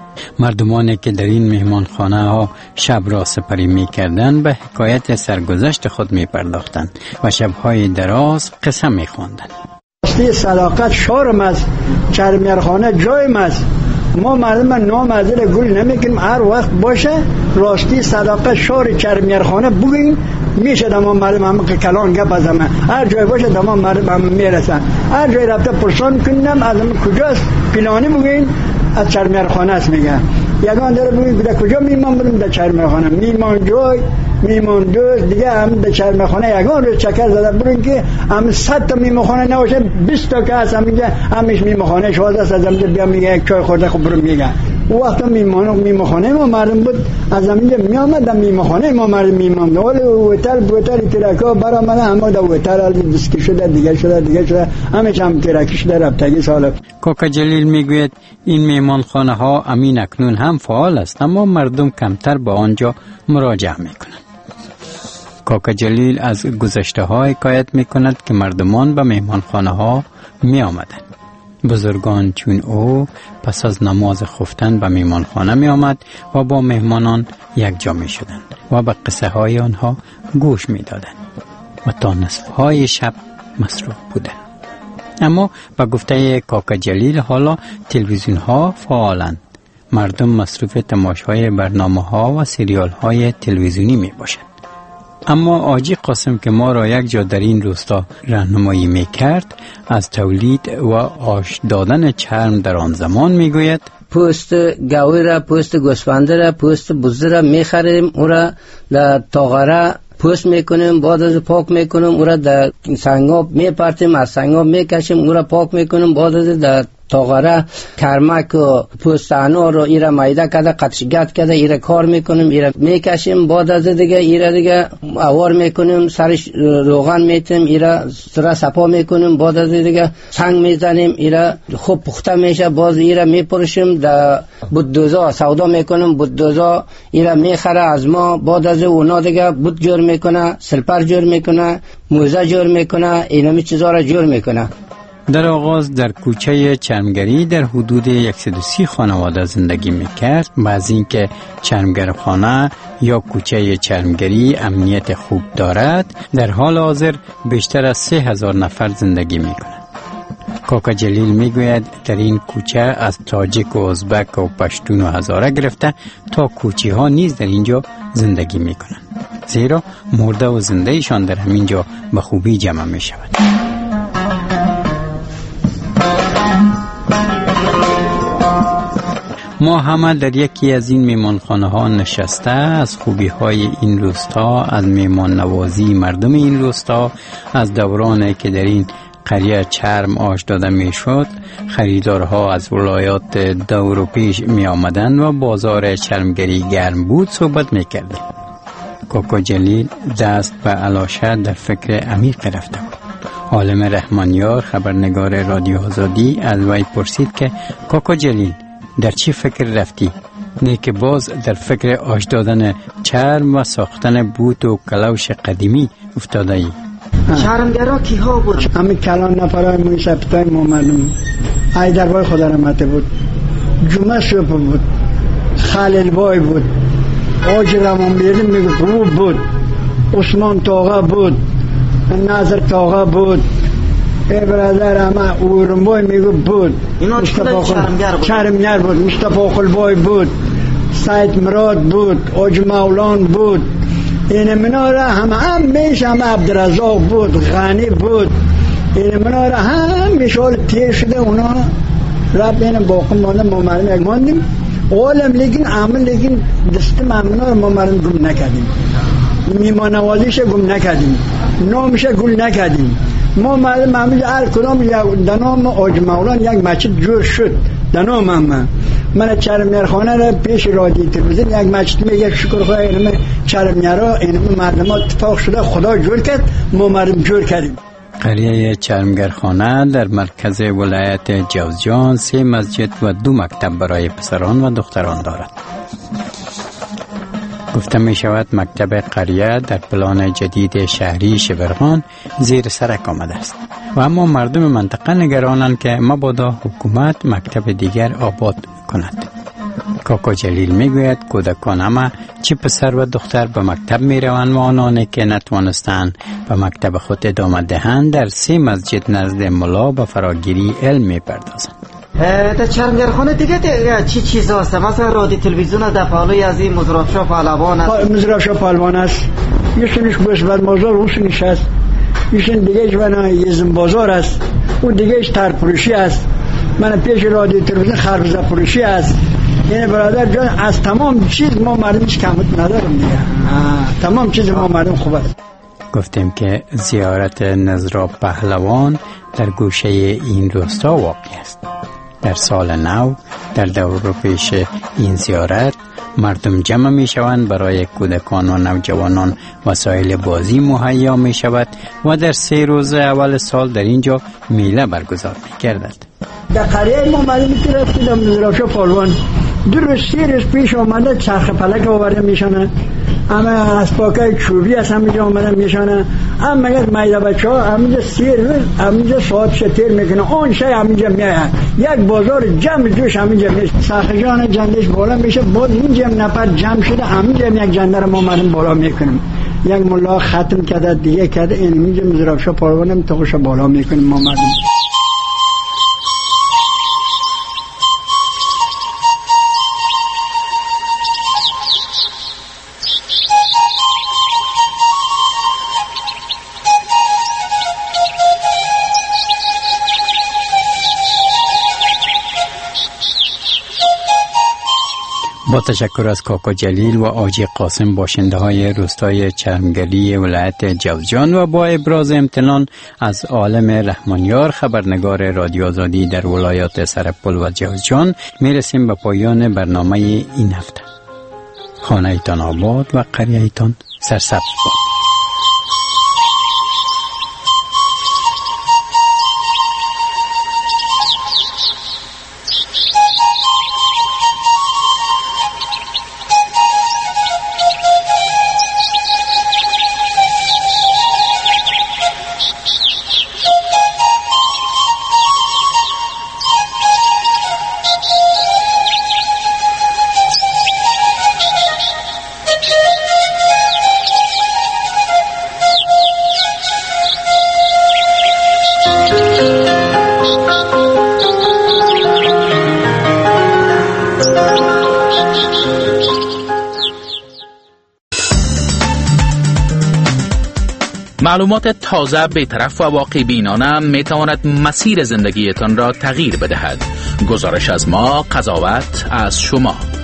S6: مردمانی که در این مهمانخانه ها شب را سپری می کردند به حکایت سرگذشت خود می پرداختند و شبهای دراز قصه می خواندند.
S7: راستی صداقت شارم است، چرمیارخانه جایم است. ما معلومه نام از این گل نمی کنیم، هر وقت باشه راستی صداقت شار چرمیارخانه بگیم میشه. دما معلوم هم که کلان گپ از همه هر جای باشه دما معلوم هم میرسن. هر جای رفته پرسان کنیم از همه کجاست پلانی بگیم از چرمیارخانه است میگن. یگان داره بگیم در کجا میمان بریم در چرمیارخانه. میمان جای میمان دوست دیگه هم در چرمیارخانه یگان روز چکر زده بریم که هم 100 تا میمخانه نباشه 20 تا که هست همینجا همش میمخانه شواز است. از همینجا بیا میگه یک چای خورده خب بریم میگه. او وقتا میمخانه ما مردم بود از همینجا میامد در میمخانه ما مردم میمان ولی وتل ترکا برآمده همه در وتل دسکی شده دیگه شده همه هم ترکی شده رفتگی سال.
S6: کاکا جلیل میگوید این میمانخانه ها امین اکنون هم فعال است اما مردم کمتر به آنجا مراجعه میکنند. کاکا جلیل از گذشته ها حکایت میکند که مردمان به میمانخانه ها می آمدند. بزرگان چون او پس از نماز خفتن به میمانخانه می آمد و با مهمانان یک جا می شدند و به قصه های آنها گوش می دادند و تا نصف های شب مصروف بودند. اما به گفته کاکا جلیل حالا تلویزیون ها فعالند. مردم مصروف تماشای برنامه ها و سریال های تلویزیونی می باشند. اما آجی قاسم که ما را یک جا در این روستا راهنمایی می کرد از تولید و آش دادن چرم در آن زمان می گوید
S8: پوست گاوی را، پوست گوسفنده را، پوست بزه را می خریم، او را در تاغره پوست می کنیم، بعد از پاک می کنیم، او را در سنگاب می پرتیم، از سنگاب می کشیم، او را پاک می کنیم، بعد از در تاغره کرمک و پوستانو رو ایره مایده کرده قطشگت کرده ایره کار میکنیم ایره میکشیم بعد از دیگه ایره دیگه اوار میکنیم سرش روغن میتیم ایره سر سپا میکنیم بعد از دیگه سنگ میزنیم ایره خوب پخته میشه باز ایره میپرشیم در بودوزا سودا میکنیم بودوزا ایره میخره از ما بعد از اونا دیگه بود جور میکنه سلپر جور میکنه موزه جور میکنه اینمی چیزا را جور میکنه.
S6: در آغاز در کوچه چرمگری در حدود 130 خانواده زندگی میکرد و از اینکه چرمگرخانه یا کوچه چرمگری امنیت خوب دارد در حال حاضر بیشتر از 3000 نفر زندگی میکنند. کاکا جلیل میگوید در این کوچه از تاجیک و ازبک و پشتون و هزاره گرفته تا کوچی ها نیز در اینجا زندگی میکنند، زیرا مرده و زنده ایشان در همینجا به خوبی جمع میشود. ما همه در یکی از این میمانخانه ها نشسته از خوبی های این روستا، از میمان نوازی مردم این روستا، از دورانی که در این قریه چرم آش داده می شد، خریدارها از ولایات دور و پیش می آمدن و بازار چرمگری گرم بود صحبت می کردیم. کاکا جلیل دست به علاشه در فکر عمیق رفته بود. عالم رحمانیار خبرنگار رادیو آزادی از وی پرسید که کاکا جلیل در چی فکر رفتی؟ نه که باز در فکر آش دادن چرم و ساختن بوت و کلوش قدیمی افتاده ای؟
S7: چرمگرا کی ها بود؟ همین کلان نفرای موی سپتای مومدون ایدر بای خدا رحمته بود، جمعه شوپ بود، خلیل بای بود، آج رمان بیردیم میگو روب بود، عثمان تاغه بود، نظر تاغه بود، ای برادر همه اورنبای میگو بود، چرمگر بود، مصطفی خلبای بود، سید مراد بود، آج مولان بود، این مناره هم میشه هم عبدالرزاق بود، غنی بود، این مناره هم میشال تیر شده اونا رب این باقی مانده ما مردم یک ماندیم عالم لیکن عمل لیکن دست ممنون ما مردم گم نکردیم، میمانوازیش گم نکردیم، نامش گل نکردیم. ما مردم عمل هر کدام دنام آج مولان یک مسجد جور شد دنام من چرمگرخانه را پیش رادیو تلویزیون یک مسجد میگه شکر خدا اینم چرمگرا اینم مردم ها اتفاق شده خدا جور کرد ما مردم جور کردیم.
S6: قریه چرمگرخانه در مرکز ولایت جوزجان 3 مسجد و 2 مکتب برای پسران و دختران دارد. گفته می شود مکتب قریه در پلان جدید شهری شبرغان زیر سرک آمده است و اما مردم منطقه نگرانند که مبادا حکومت مکتب دیگر آباد کند. کاکا جلیل می گوید کودکان همه چه پسر و دختر به مکتب می روند و آنانی که نتوانستند به مکتب خود ادامه دهند در 3 مسجد نزد ملا به فراگیری علم می پردازند.
S1: در چرمگرخانه دیگه چی چیز هست؟ مثلا رادیو تلویزیون در پالوی از این مزرابشاه پهلوان است،
S7: مزرابشاه پهلوان است، یشونش گوشبد بازار روشنش است، یشون دیگهش یزم بازار است، اون دیگهش ترپروشی است، من پیش رادیو تلویزیون خربزه پروشی است. یعنی برادر جان از تمام چیز ما مردمش کمت ندارم دیگه، تمام چیز ما مردم خوب است.
S6: گفتیم که زیارت نظراب پهلوان در گوشه این روستا واقع است. در سال نو در دور و پیش این زیارت مردم جمع می شوند، برای کودکان و نوجوانان وسایل بازی مهیا می شود و در 3 روز اول سال در اینجا میله برگزار می گردد.
S7: در قریه ما مردمی که رفتیدم نظرابشاه پهلوان 2 روز 3 روز پیش آمده چرخ فلک آورده میشنه، اما اسباکای چوبی از همینجا آمده میشنه، اما مگر مایده بچه ها همینجا 3 روز همینجا ساعت شتیر میکنه، آن شای همینجا میاد یک بازار جمع جوش همینجا میشه، ساخجان جندش بالا میشه، بعد اینجا نفر جمع شده همینجا یک جندر ما مردم بالا میکنیم، یک ملا ختم کرده دیگه کرده این اینجا نظرابشاه پهلوان تاخوش بالا میکنیم ما مردم.
S6: با تشکر از کاکا جلیل و آجی قاسم باشنده های روستای چرمگلی ولایت جوزجان و با ابراز امتنان از عالم رحمانیار خبرنگار رادیو آزادی در ولایات سرپل و جوزجان میرسیم به پایان برنامه این هفته. خانه ایتان آباد و قریه ایتان سرسبز باد.
S3: معلومات تازه بی‌طرف و واقع بینانه می تواند مسیر زندگیتان را تغییر بدهد. گزارش از ما، قضاوت از شما.